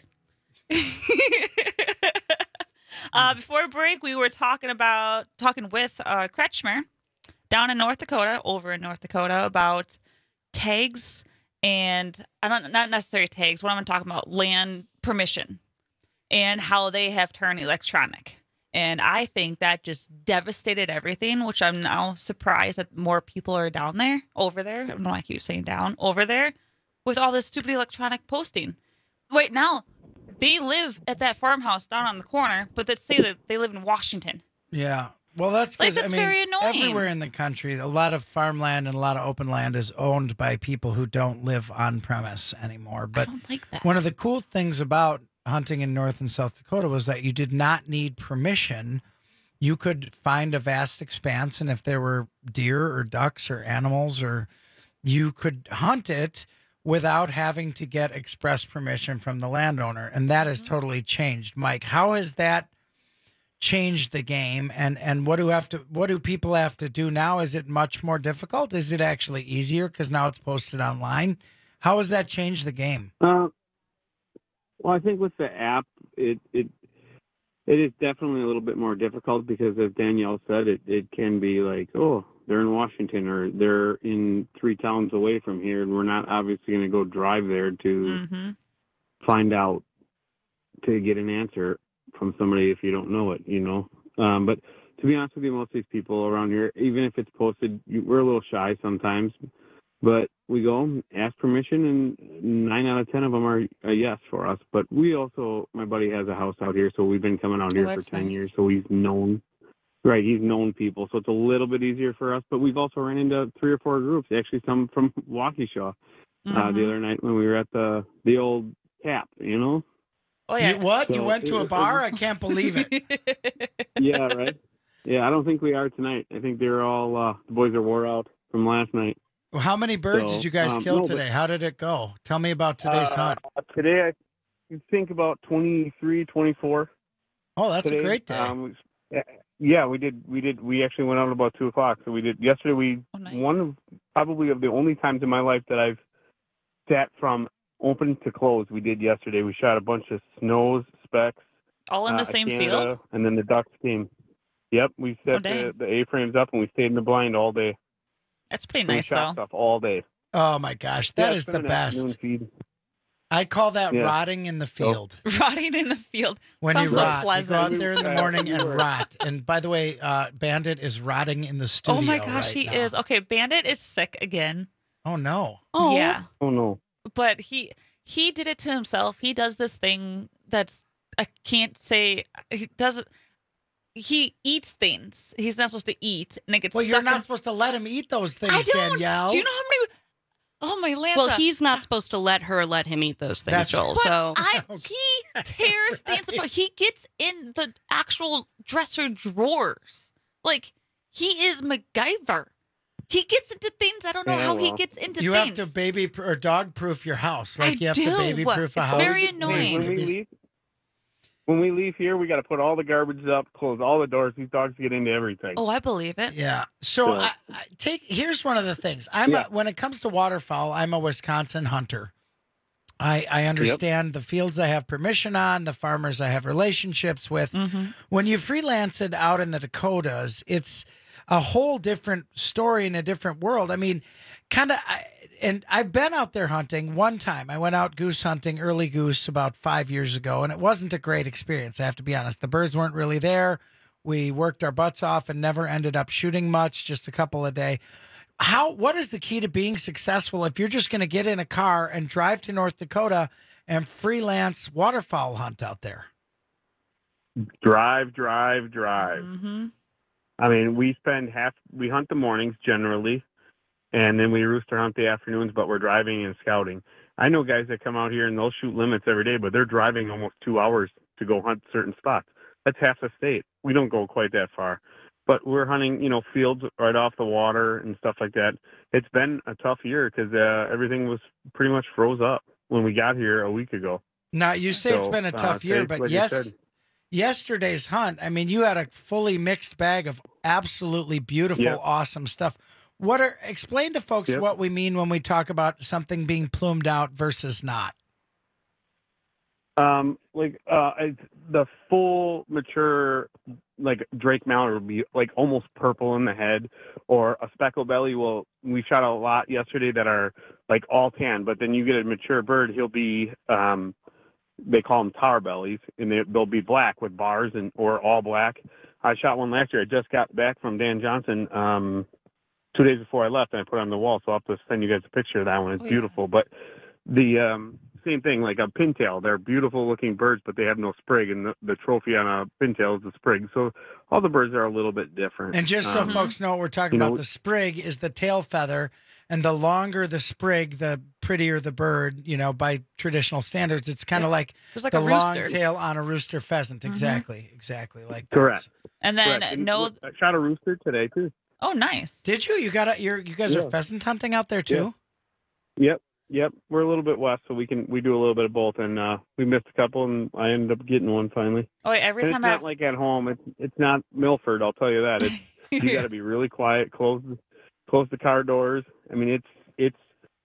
uh, before break, we were talking about, talking with uh, Kretschmer down in North Dakota, over in North Dakota, about tags and, I don't, not necessarily tags, what I'm talking about, land permission and how they have turned electronic. And I think that just devastated everything, which I'm now surprised that more people are down there, over there. I don't know why I keep saying down, over there, with all this stupid electronic posting. Wait, now, they live at that farmhouse down on the corner, but they say that they live in Washington. Yeah. Well, that's Like, because, that's I mean, very annoying. everywhere in the country, a lot of farmland and a lot of open land is owned by people who don't live on premise anymore. But I don't like that. one of the cool things about hunting in North and South Dakota was that you did not need permission. You could find a vast expanse, and if there were deer or ducks or animals, or you could hunt it without having to get express permission from the landowner. And that has totally changed. Mike, how has that changed the game, and and what do have to what do people have to do now? Is it much more difficult? Is it actually easier because now it's posted online? How has that changed the game? Uh, well, I think with the app, it it it is definitely a little bit more difficult because, as Danielle said, it, it can be like, oh, they're in Washington or they're in three towns away from here, and we're not obviously going to go drive there to Mm-hmm. find out, to get an answer from somebody if you don't know it, you know. Um, but to be honest with you, most of these people around here, even if it's posted, you, we're a little shy sometimes. But we go, ask permission, and nine out of ten of them are a yes for us. But we also, my buddy has a house out here, so we've been coming out here Oh, for that's ten nice. years, so he's known. Right, he's known people, so it's a little bit easier for us. But we've also ran into three or four groups, actually some from Waukesha, uh, Mhm. the other night when we were at the the old tap, you know? Oh, yeah. You, what? you So went to a it- bar? I can't believe it. Yeah, right. Yeah, I don't think we are tonight. I think they're all, uh, the boys are wore out from last night. Well, how many birds So, did you guys um, kill no, but- today? How did it go? Tell me about today's Uh, hunt. Today, I think about twenty-three, twenty-four. Oh, that's today. a great day. Um, yeah, we did. We did. We actually went out about two o'clock. So we did yesterday. We Oh, nice. one of probably of the only times in my life that I've sat from open to close. We did yesterday. We shot a bunch of snows, specks, All in uh, the a same Canada, field? and then the ducks came. Yep, we Oh, set the, dang. the A-frames up and we stayed in the blind all day. That's pretty We nice, shot though. stuff all day. Oh, my gosh. that Yeah, is it's the been an afternoon best. feed. I call that Yeah. rotting in the field. Rotting in the field. When Sounds you so rot, you go pleasant. out there in the Uh, morning we and were- rot. And by the way, uh, Bandit is rotting in the studio. Oh, my gosh, right he now. is. Okay, Bandit is sick again. Oh, no. Oh. Yeah. Oh no. But he he did it to himself. He does this thing that's, I can't say, he doesn't, he eats things he's not supposed to eat, and it gets Well, stuck you're not in, supposed to let him eat those things, I don't. Danielle. Do you know how many, oh my Lanta. Well, he's not supposed to let her let him eat those things, That's- Joel. But So I, he tears things apart. He gets in the actual dresser drawers. Like, he is MacGyver. He gets into things. I don't know Yeah, how he well. gets into You things. have to baby pr- or dog proof your house. Like I you have do. to baby proof a It's house. very When- annoying. When we leave, when we leave here, we got to put all the garbage up, close all the doors. These dogs get into everything. Oh, I believe it. Yeah. So So- I, I take here's one of the things. I'm Yeah. a, when it comes to waterfowl, I'm a Wisconsin hunter. I I understand the fields I have permission on, the farmers I have relationships with. Mm-hmm. When you freelance it out in the Dakotas, it's a whole different story in a different world. I mean, kind of. And I've been out there hunting one time. I went out goose hunting, early goose, about five years ago, and it wasn't a great experience. I have to be honest. The birds weren't really there. We worked our butts off and never ended up shooting much, just a couple a day. How? What is the key to being successful if you're just going to get in a car and drive to North Dakota and freelance waterfowl hunt out there? Drive, drive, drive. Mm-hmm. I mean, we spend half. We hunt the mornings generally, and then we rooster hunt the afternoons. But we're driving and scouting. I know guys that come out here and they'll shoot limits every day, but they're driving almost two hours to go hunt certain spots. That's half the state. We don't go quite that far. But we're hunting, you know, fields right off the water and stuff like that. It's been a tough year because uh, everything was pretty much froze up. when we got here a week ago. Now, you say it's So, been a uh, tough year, today's, but like I yes, said- yesterday's hunt, I mean, you had a fully mixed bag of absolutely beautiful, Yep. awesome stuff. What are explain to folks Yep. what we mean when we talk about something being plumed out versus not? Um, like uh, it's the full mature, like Drake Mallard will be like almost purple in the head, or a speckled belly. Will we shot a lot yesterday that are like all tan, but then you get a mature bird, he'll be um, they call them tar bellies, and they, they'll be black with bars and or all black. I shot one last year. I just got back from Dan Johnson um, two days before I left, and I put it on the wall. So I'll have to send you guys a picture of that one. It's Oh, yeah. beautiful, but the um, same thing, like a pintail. They're beautiful looking birds, but they have no sprig, and the, the trophy on a pintail is the sprig. So all the birds are a little bit different. And just so Um, folks know what we're talking you know- about, the sprig is the tail feather, and the longer the sprig, the prettier the bird, you know, by traditional standards. It's kind of like, Just like the a long rooster. tail on a rooster pheasant. Mhm. Exactly, exactly like that. Correct. And then Correct. And no. I shot a rooster today too. Oh, nice. Did you? You got a, you're, you guys Yeah. are pheasant hunting out there too? Yep, yep. We're a little bit west, so we can we do a little bit of both, and uh, we missed a couple, and I ended up getting one finally. Oh, wait, every And time it's I not like at home. It's it's not Milford. I'll tell you that. It's you got to be really quiet. Close close the car doors. I mean, it's it's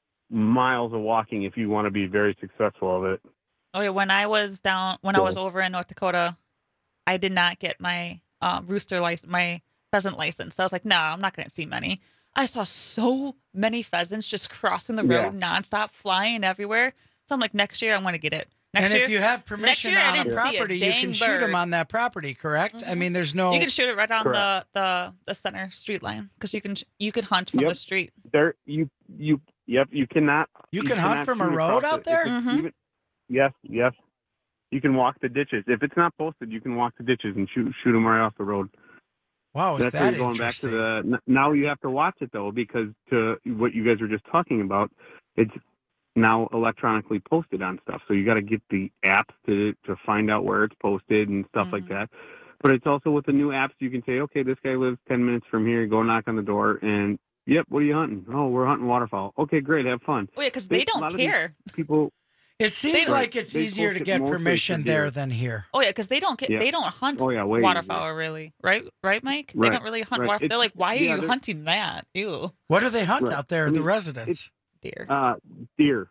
miles of walking if you want to be very successful of it. Oh yeah, when I was down, when I So- was over in North Dakota, I did not get my uh, rooster license, my pheasant license. So I was like, no, I'm not going to see many. I saw so many pheasants just crossing the road nonstop, flying everywhere. So I'm like, next year I'm going to get it. Next and year, if you have next permission year I on a didn't see property, you dang can shoot bird. them on that property, correct? I mean, there's no. You can shoot it right on the, Correct. the the center street line because you can you can hunt from Yep. the street. There, you you yep. You cannot. You can hunt cannot from a shoot road across out it. there? If it's Mhm. even- yes, yes. You can walk the ditches. If it's not posted, you can walk the ditches and shoot shoot them right off the road. Wow, is That's where that you're going back to interesting? the. n- Now you have to watch it though, because to what you guys were just talking about, it's now electronically posted on stuff. So you got to get the apps to to find out where it's posted and stuff like Mm-hmm. that. But it's also with the new apps, you can say, okay, this guy lives ten minutes from here. Go knock on the door, and yep, what are you hunting? Oh, we're hunting waterfowl. Okay, great, have fun. Oh yeah, because They- they a don't lot of these care. People. It seems They- like it's They easier post to it get mostly for permission deer. there than here. Oh yeah, because they don't get Yeah. they don't hunt Oh, yeah, way waterfowl really, right? Right, Mike? They Right, don't really hunt right. waterfowl. They're It's- like, why are yeah, you they're- hunting that? Ew, What do they hunt Right. out there, I the mean, residents? deer, Uh, deer.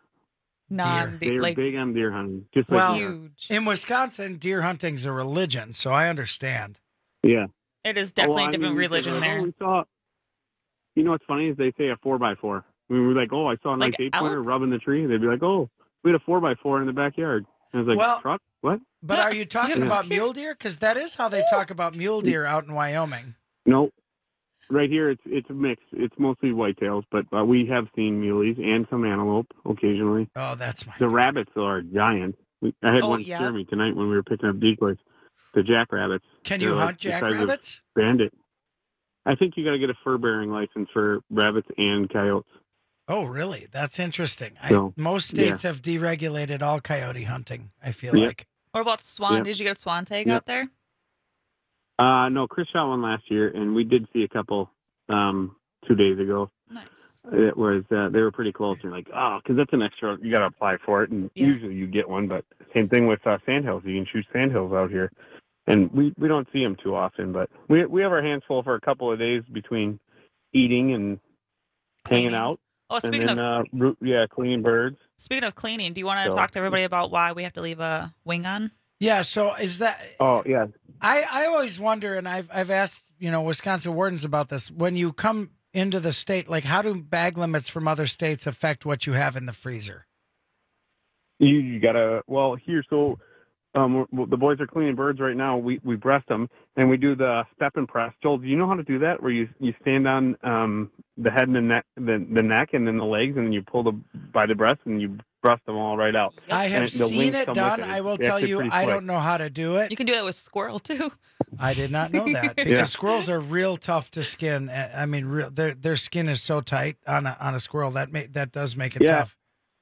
non They're like big on deer hunting. Just Well, like deer. huge. In Wisconsin, deer hunting's a religion, so I understand. Yeah. It is definitely Oh, a I different mean, we religion said, there. Oh, we saw, you know what's funny is they say a four by four. We were like, oh, I saw a nice Like eight pointer elk? rubbing the tree. They'd be like, oh, we had a four by four in the backyard. And I was like, Well- truck? What? But No, are you talking yeah. about mule deer? Because that is how they talk about mule deer out in Wyoming. No. Right here, it's it's a mix. It's mostly whitetails, but uh, we have seen muleys and some antelope occasionally. Oh, that's my. The rabbits are giant. We, I had Oh, one yeah. scare me tonight when we were picking up decoys. The jackrabbits. Can you They're like hunt the size of jackrabbits? Bandit. I think you got to get a fur bearing license for rabbits and coyotes. Oh, really? That's interesting. I, So, most states have deregulated all coyote hunting, I feel Yep. like. Or about swan? Yep. Did you get a swan tag Yep. out there? Uh, no, Chris shot one last year, and we did see a couple um, two days ago. Nice. It was uh, they were pretty close. You're like, oh, because that's an extra. You got to apply for it, and Yeah. usually you get one. But same thing with uh, sandhills. You can shoot sandhills out here, and we we don't see them too often. But we we have our hands full for a couple of days between eating and hanging Cleaning. out, Oh, and speaking then of uh, root, yeah, cleaning birds. speaking of cleaning, do you want to So- talk to everybody about why we have to leave a wing on? Yeah, so is that. Oh yeah, I, I always wonder, and I've, I've asked, you know, Wisconsin wardens about this. When you come into the state, like, how do bag limits from other states affect what you have in the freezer? You, you gotta well here. So um, we're- the boys are cleaning birds right now. We we breast them and we do the step and press. Joel, do you know how to do that? Where you you stand on um, the head and the neck, the, the neck, and then the legs, and then you pull the by the breast and you breast them all right out. I And have the seen wings it come done. with it. I will It's tell actually you, pretty I quick. don't know how to do it. You can do that with squirrel too. I did not know that because Yeah. squirrels are real tough to skin. Uh, I mean, real, their their skin is so tight on a on a squirrel that may, that does make it Yeah. tough.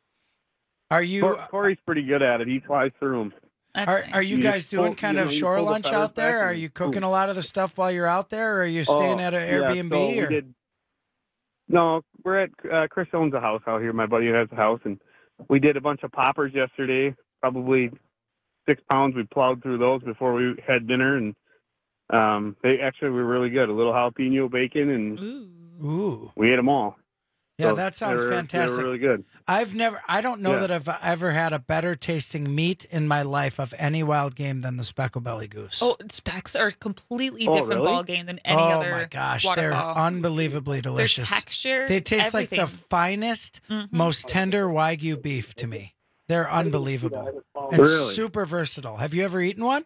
Are you Cor- Corey's pretty good at it. He flies through them. That's are nice. are you You guys just doing pull- kind you of know, you shore pull the lunch feathers out there? back Are and you boom. cooking a lot of the stuff while you're out there, or are you staying Oh, at an yeah, Airbnb? so we or did- No, we're at uh, Chris owns a house out here. My buddy has a house, and we did a bunch of poppers yesterday, probably six pounds. We plowed through those before we had dinner, and um, they actually were really good. A little jalapeno bacon, and Ooh. we ate them all. Yeah, So that sounds they were, fantastic. They were really good. I've never, I don't know Yeah. that I've ever had a better tasting meat in my life of any wild game than the speckled belly goose. Oh, specs are a completely Oh, different really? ball game than any oh other my gosh, they're waterfowl. unbelievably delicious. Their texture, They taste like the everything. finest, Mhm. most tender Wagyu beef to me. They're unbelievable and Really? super versatile. Have you ever eaten one?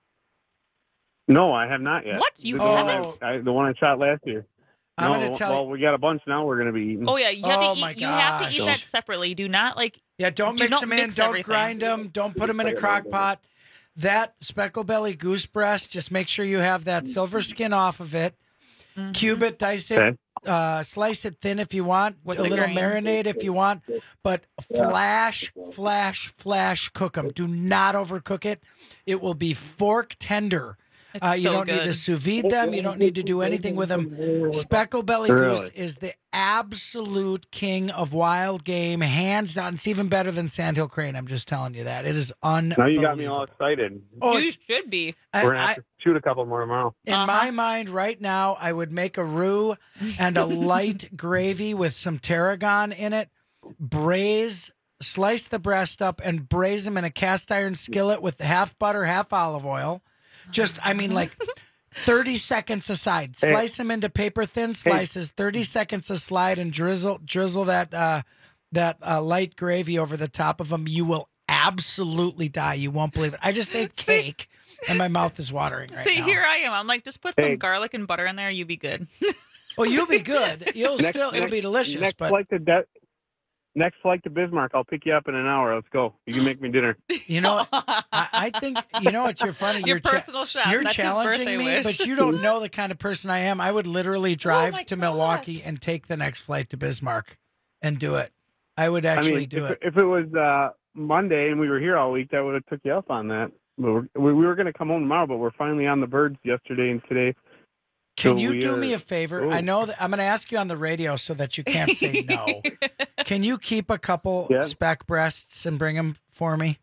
No, I have not yet. What? You the, one haven't? I, I, the one I shot last year. I'm no, gonna tell well, you- we got a bunch now we're going to be eating. Oh yeah, you have Oh, to my eat. You have to gosh. eat that separately. Do not like. Yeah, don't do mix not them in. mix Don't everything. grind them. Don't put them in a crock pot. That speckled belly goose breast, just make sure you have that silver skin off of it. Mm-hmm. Cube it, dice it, Okay. uh, slice it thin if you want, With a the little grain. marinade if you want, but flash, flash, flash cook them. Do not overcook it. It will be fork tender. It's Uh, you so don't need to good. sous vide them. You don't need to do anything with them. Speckled belly goose Really? is the absolute king of wild game, hands down. It's even better than sandhill crane. I'm just telling you that. It is Now unbelievable. you got me all excited. Oh, you it's- should be. I- We're going to I- have to shoot a couple more tomorrow. in Uh-huh. my mind right now, I would make a roux and a light gravy with some tarragon in it, braise, slice the breast up, and braise them in a cast iron skillet with half butter, half olive oil. Just, I mean, like thirty seconds aside. Hey. Slice them into paper thin slices, thirty seconds a slide, and drizzle drizzle that uh, that uh, light gravy over the top of them. You will absolutely die. You won't believe it. I just ate cake, and my mouth is watering right See, now. here I am. I'm like, just put some Hey. garlic and butter in there. You be good. Well, you'll be good. You'll Next- still, it'll next- be delicious. Next But flight to De- next flight to Bismarck, I'll pick you up in an hour. Let's go. You can make me dinner. you know, I, I think you know what you're funny. Your You're cha- personal chef. You're That's his challenging birthday me, wish. but you don't know the kind of person I am. I would literally drive my to God. Milwaukee and take the next flight to Bismarck and do it. I would actually I mean, do if, it. if it was uh, Monday and we were here all week, that would have took you up on that. But we're, we, we were going to come home tomorrow, but we're finally on the birds yesterday and today. Can so you we do are- me a favor? Ooh. I know that I'm going to ask you on the radio so that you can't say no. Can you keep a couple Yeah. speck breasts and bring them for me?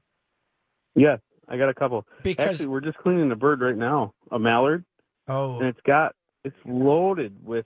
Yes, I got a couple. Because Actually, we're just cleaning the bird right now, a mallard, oh, and it's got it's loaded with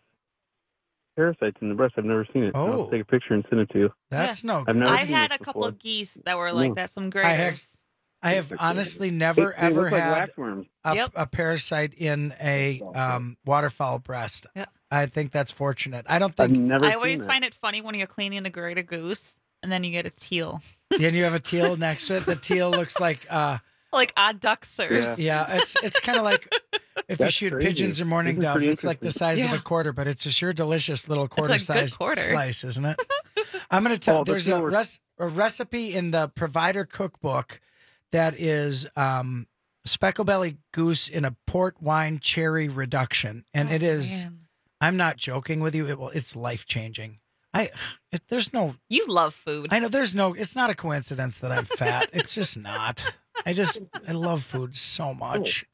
parasites in the breast. I've never seen it. Oh. I'll take a picture and send it to you. that's no I've good. never I seen had this a couple before. of geese that were like Mm. that. Some I graders. have I have honestly never They- they ever look like had waxworms. a, Yep. a parasite in a um, waterfowl breast. Yeah. I think that's fortunate. I don't I've think. never I seen always that. find it funny when you're cleaning a greater goose and then you get a teal. Then you have a teal next to it. The teal looks like, uh, Like odd ducksers. yeah, it's it's kind of like if you That's shoot crazy. pigeons or mourning This is dove. pretty It's like the size of Yeah. a quarter, but it's a sure delicious little a good quarter-sized quarter. slice, isn't it? I'm going to tell. Oh, the there's teal a, were- res, a recipe in the Provider Cookbook that is um, speckled belly goose in a port wine cherry reduction, and Oh, it is. man. I'm not joking with you. It will. It's life changing. I. It, there's no. You love food. I know there's no. It's not a coincidence that I'm fat. It's just not. I just. I love food so much.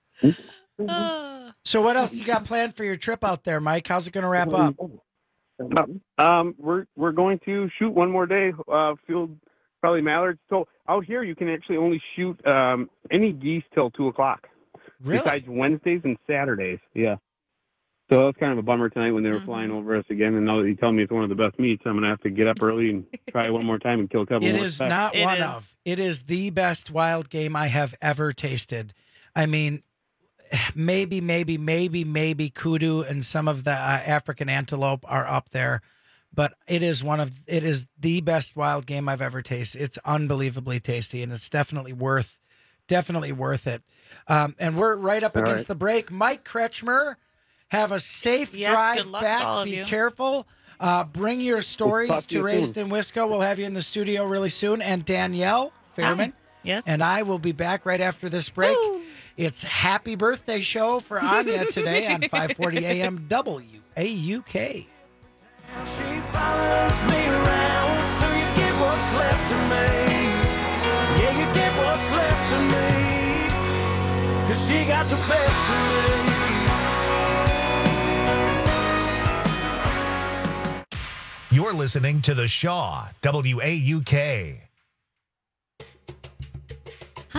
Ah. So what else you got planned for your trip out there, Mike? How's it going to wrap up? Um, we're we're going to shoot one more day. Uh, field probably mallards. So out here, you can actually only shoot um any geese till two o'clock. Really? Besides Wednesdays and Saturdays. Yeah. So that was kind of a bummer tonight when they were Mm-hmm. flying over us again. And now that you tell me it's one of the best meats, I'm gonna have to get up early and try one more time and kill a couple It more. is specs. not It one is. of. It is the best wild game I have ever tasted. I mean, maybe, maybe, maybe, maybe kudu and some of the uh, African antelope are up there, but it is one of. It is the best wild game I've ever tasted. It's unbelievably tasty, and it's definitely worth, definitely worth it. Um, and we're right up All against right. the break. Mike Kretschmer, have a safe Yes, drive good luck to all back. of Be you. careful. Uh, bring your stories talk to to you Raised soon. in Wisco. We'll have you in the studio really soon. And Danielle Fairman. Yes. And I will be back right after this break. Woo. It's happy birthday show for Anya today on five forty A M W A U K. She follows me around, so you get what's left of me. Yeah, you get what's left of me. Cause she got the best of me. You're listening to The Shaw, W A U K.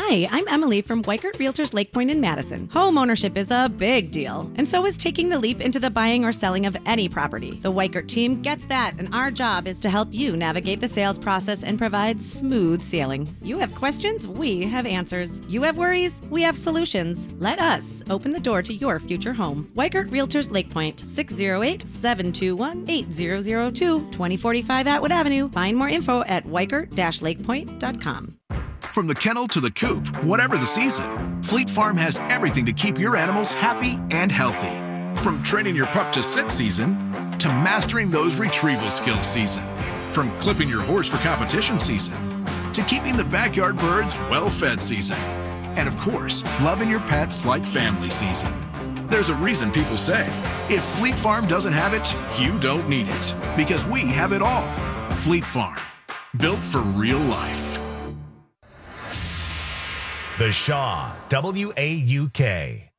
Hi, I'm Emily from Weikert Realtors Lake Point in Madison. Home ownership is a big deal, and so is taking the leap into the buying or selling of any property. The Weikert team gets that, and our job is to help you navigate the sales process and provide smooth sailing. You have questions, we have answers. You have worries, we have solutions. Let us open the door to your future home. Weikert Realtors Lake Point, six oh eight, seven two one, eight zero zero two, twenty forty-five Atwood Avenue. Find more info at weikert dash lake point dot com. From the kennel to the coop, whatever the season, Fleet Farm has everything to keep your animals happy and healthy. From training your pup to sit season, to mastering those retrieval skills season. From clipping your horse for competition season, to keeping the backyard birds well-fed season. And of course, loving your pets like family season. There's a reason people say, if Fleet Farm doesn't have it, you don't need it. Because we have it all. Fleet Farm, built for real life. The Shaw, W A U K.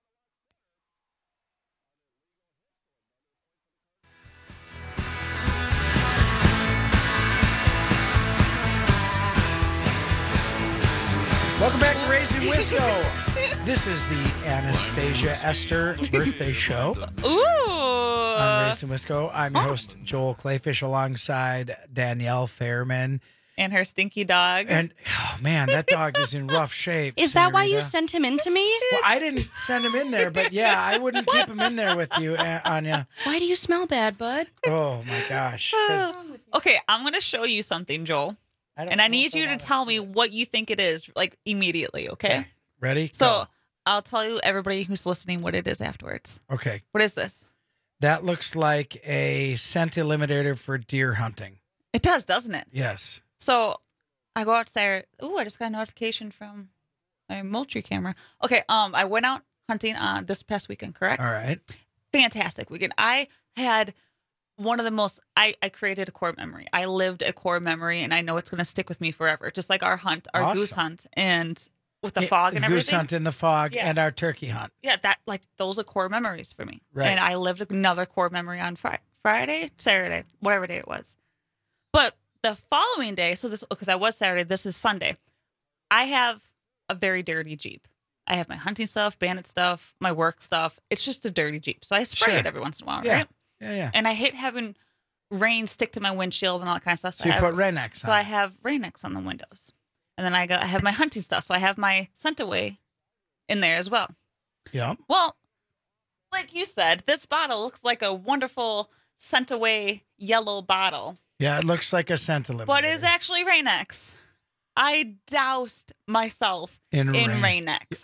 Welcome back to Raised in Wisco. This is the Anastasia Esther birthday show. Ooh. On Raised in Wisco. I'm your host, Joel Clayfish, alongside Danielle Fairman. And her stinky dog. And, oh, man, that dog is in rough shape. Is that why Senorita. you sent him in to me? Well, I didn't send him in there, but yeah, I wouldn't keep him in there with you, A- Anya. Why do you smell bad, bud? Oh, my gosh. 'Cause Okay, I'm going to show you something, Joel. I don't And I know need if I you to wanna tell me what you think it is, like, immediately, okay? Ready? So Go. I'll tell you, everybody who's listening, what it is afterwards. Okay. What is this? That looks like a scent eliminator for deer hunting. It does, doesn't it? Yes. So I go outside. Ooh, I just got a notification from my Moultrie camera. Okay, um, I went out hunting on this past weekend, correct? All right. Fantastic weekend. I had one of the most, I, I created a core memory. I lived a core memory, and I know it's going to stick with me forever, just like our hunt, our Awesome. goose hunt, and with the Yeah, fog and the everything. goose hunt in the fog Yeah. and our turkey hunt. Yeah, that, like, those are core memories for me. Right. And I lived another core memory on Friday, Friday, Saturday, whatever day it was. But the following day, so this, because I was Saturday, this is Sunday, I have a very dirty Jeep. I have my hunting stuff, bandit stuff, my work stuff. It's just a dirty Jeep. So I spray Sure. it every once in a while, Yeah. right? Yeah, yeah. And I hate having rain stick to my windshield and all that kind of stuff. So you I put have, Rain-X So on I it. have Rain-X on the windows. And then I go, I have my hunting stuff. So I have my scent away in there as well. Yeah. Well, like you said, this bottle looks like a wonderful scent away yellow bottle, Yeah, it looks like a scent eliminator. but it's actually Rain-X. I doused myself In in, rain. Rain-X.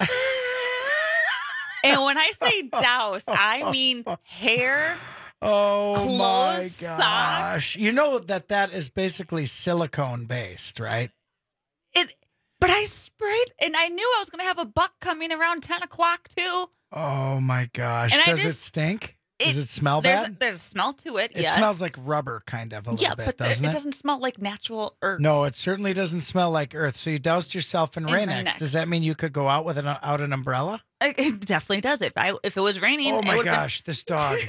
And when I say douse, I mean hair. Oh Clothes, my socks. gosh. You know that that is basically silicone based, right? It, but I sprayed, and I knew I was going to have a buck coming around ten o'clock too. Oh my gosh. And I Does it just- stink? Does It- it smell there's bad? A, there's a smell to it. It yes. smells like rubber kind of a little yeah, bit, but there- doesn't it it? doesn't smell like natural earth. No, it certainly doesn't smell like earth. So you doused yourself in In Rain-X. Rain-X. Does that mean you could go out with an out an umbrella? It, it definitely does. If I if it was raining, Oh it my would've been- gosh, this dog.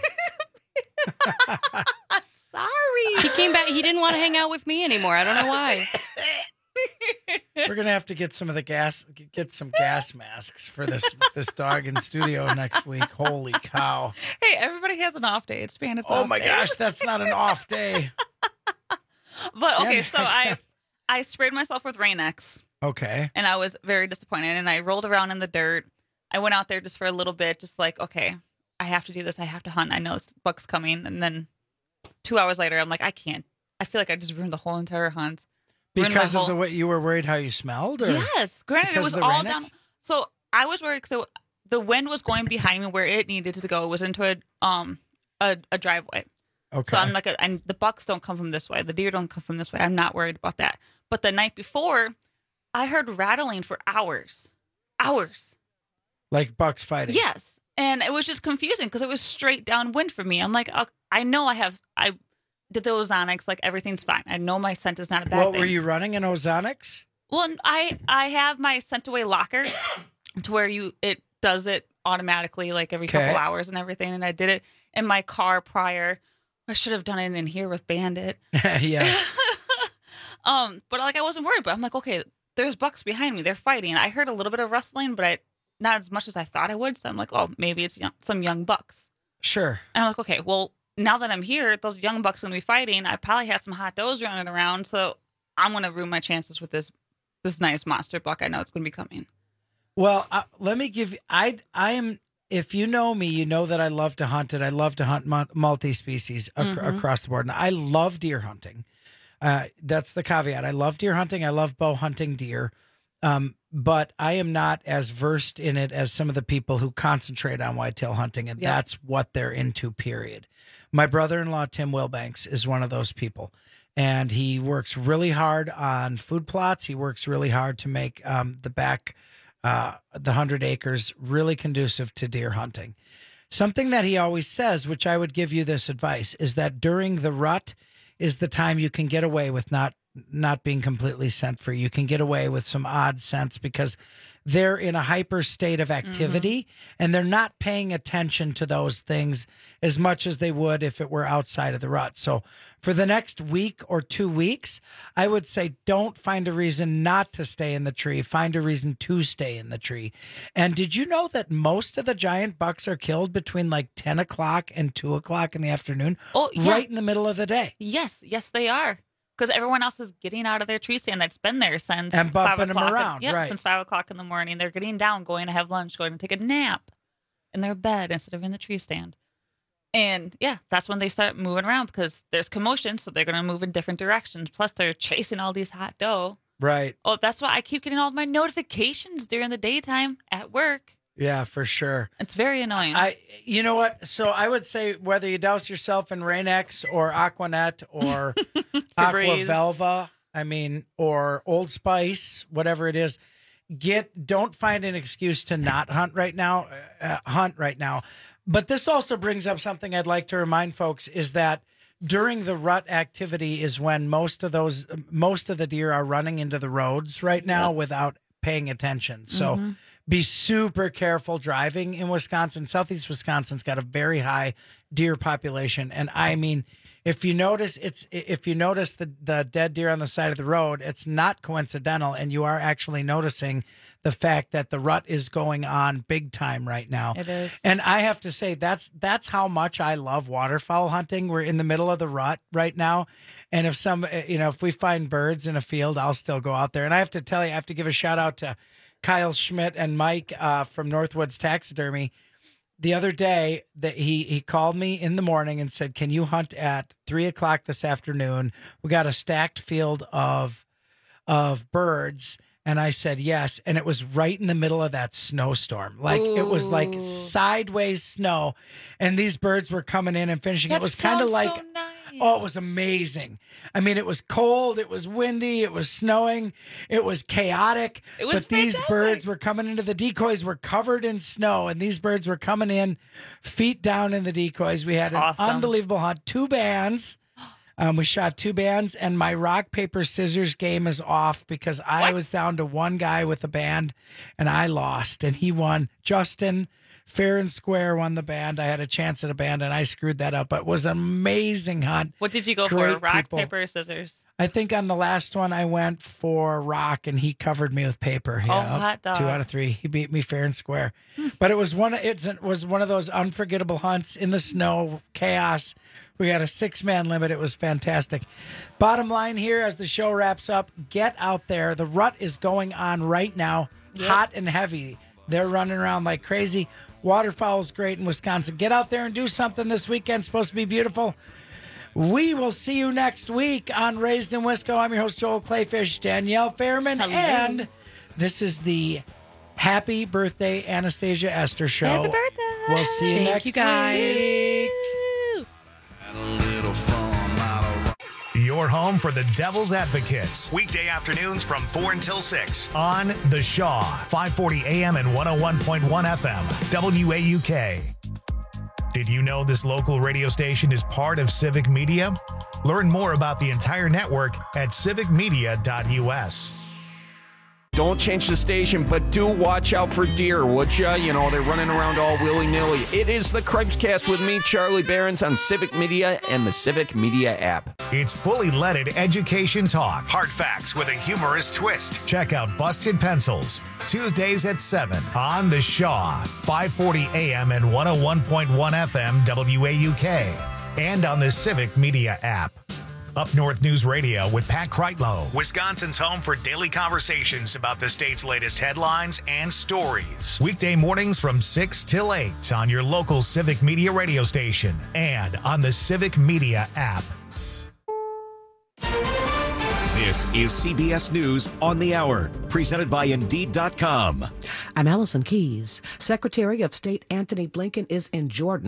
Sorry. He came back. He didn't want to hang out with me anymore. I don't know why. We're gonna have to get some of the gas, get some gas masks for this this dog in studio next week. Holy cow! Hey, everybody has an off day. It's Bandit's Oh off my day. gosh, that's not an off day. But okay, Yeah. so I I sprayed myself with Rain-X, Okay. and I was very disappointed. And I rolled around in the dirt. I went out there just for a little bit, just like, okay, I have to do this. I have to hunt. I know this buck's coming. And then two hours later, I'm like, I can't. I feel like I just ruined the whole entire hunt. Ruined my Because of whole- the way you were worried how you smelled? Or? Yes. Granted, it Because was of the all Rain-X? down. So I was worried because the wind was going behind me where it needed to go. It was into a um a, a driveway. Okay. So I'm like, a, and the bucks don't come from this way. The deer don't come from this way. I'm not worried about that. But the night before, I heard rattling for hours, hours. Like bucks fighting. Yes, and it was just confusing because it was straight downwind for me. I'm like, oh, I know I have. I did the ozonics. Like everything's fine. I know my scent is not a bad What thing. were you running in ozonics? Well, I I have my scent away locker to where you it does it automatically like every Okay. couple hours and everything. And I did it in my car prior. I should have done it in here with Bandit. Yeah. Um, but like I wasn't worried, but I'm like, okay, there's bucks behind me. They're fighting. I heard a little bit of rustling, but I not as much as I thought I would. So I'm like, oh, maybe it's young, some young bucks. Sure. And I'm like, okay, well, now that I'm here, those young bucks are going to be fighting. I probably have some hot does running around. So I'm going to ruin my chances with this this nice monster buck. I know it's going to be coming. Well, uh, let me give you, I, I am, if you know me, you know that I love to hunt it. I love to hunt mu- multi-species ac- Mhm. across the board. And I love deer hunting. Uh, that's the caveat. I love deer hunting. I love bow hunting deer. Um, but I am not as versed in it as some of the people who concentrate on whitetail hunting. And Yeah. that's what they're into, period. My brother-in-law, Tim Wilbanks, is one of those people. And he works really hard on food plots. He works really hard to make um, the back, uh, the hundred acres really conducive to deer hunting. Something that he always says, which I would give you this advice, is that during the rut is the time you can get away with not not being completely scent free. You can get away with some odd scents because they're in a hyper state of activity and they're not paying attention to those things as much as they would if it were outside of the rut. So for the next week or two weeks, I would say don't find a reason not to stay in the tree. Find a reason to stay in the tree. And did you know that most of the giant bucks are killed between like ten o'clock and two o'clock in the afternoon? Oh, yeah. Right in the middle of the day. Yes, yes, they are. Because everyone else is getting out of their tree stand that's been there since And five bumping 'em o'clock. around, yeah, right. since five o'clock in the morning. They're getting down, going to have lunch, going to take a nap in their bed instead of in the tree stand. And yeah, that's when they start moving around because there's commotion, so they're going to move in different directions. Plus, they're chasing all these hot doe. Right. Oh, that's why I keep getting all my notifications during the daytime at work. Yeah, for sure. It's very annoying. I, you know what? So I would say whether you douse yourself in Rain-X or Aquanet or Aqua Febreze. Velva, I mean, or Old Spice, whatever it is, get don't find an excuse to not hunt right now. Uh, hunt right now. But this also brings up something I'd like to remind folks is that during the rut activity is when most of those most of the deer are running into the roads right now Yep. without paying attention. So. Mhm. Be super careful driving in Wisconsin. Southeast Wisconsin's got a very high deer population. And I mean, if you notice it's if you notice the, the dead deer on the side of the road, it's not coincidental. And you are actually noticing the fact that the rut is going on big time right now. It is. And I have to say that's that's how much I love waterfowl hunting. We're in the middle of the rut right now. And if some you know, if we find birds in a field, I'll still go out there. And I have to tell you, I have to give a shout out to Kyle Schmidt and Mike uh, from Northwoods Taxidermy. The other day, that he he called me in the morning and said, "Can you hunt at three o'clock this afternoon? We got a stacked field of of birds." And I said yes, and it was right in the middle of that snowstorm. Like it was like Ooh. sideways snow, and these birds were coming in and finishing. That it was kind of sounds like so nice. oh, it was amazing. I mean, it was cold, it was windy, it was snowing, it was chaotic. It was but these fantastic. birds were coming into the decoys were covered in snow, and these birds were coming in feet down in the decoys. We had an Awesome. unbelievable hunt. Two bands. Um, we shot two bands, and my rock, paper, scissors game is off because I What? was down to one guy with a band, and I lost, and he won. Justin, fair and square, won the band. I had a chance at a band, and I screwed that up. But it was an amazing hunt. What did you go Great for? Rock, people. paper, or scissors? I think on the last one I went for rock, and he covered me with paper. Oh, Yeah, hot dog. two out of three. He beat me fair and square. But it was one. It's, it was one of those unforgettable hunts in the snow, chaos. We had a six-man limit. It was fantastic. Bottom line here, as the show wraps up, get out there. The rut is going on right now, Yep. hot and heavy. They're running around like crazy. Waterfowl's great in Wisconsin. Get out there and do something this weekend. It's supposed to be beautiful. We will see you next week on Raised in Wisco. I'm your host, Joel Clayfish, Danielle Fairman, Hello. and this is the Happy Birthday Anastasia Esther Show. Happy birthday. We'll see you Thank next you, guys. week. Your home for the Devil's Advocates. Weekday afternoons from four until six on The Shaw, five forty A M and one oh one point one F M, W A U K. Did you know this local radio station is part of Civic Media? Learn more about the entire network at civic media dot U S. Don't change the station, but do watch out for deer, would ya? You know, they're running around all willy-nilly. It is the Craig's-Cast with me, Charlie Behrens, on Civic Media and the Civic Media app. It's fully leaded education talk. Hard facts with a humorous twist. Check out Busted Pencils, Tuesdays at seven on The Shaw, five forty A M and one oh one point one F M W A U K, and on the Civic Media app. Up North News Radio with Pat Kreitlow, Wisconsin's home for daily conversations about the state's latest headlines and stories. Weekday mornings from six till eight on your local Civic Media radio station and on the Civic Media app. This is C B S News on the Hour, presented by Indeed dot com. I'm Allison Keyes. Secretary of State Anthony Blinken is in Jordan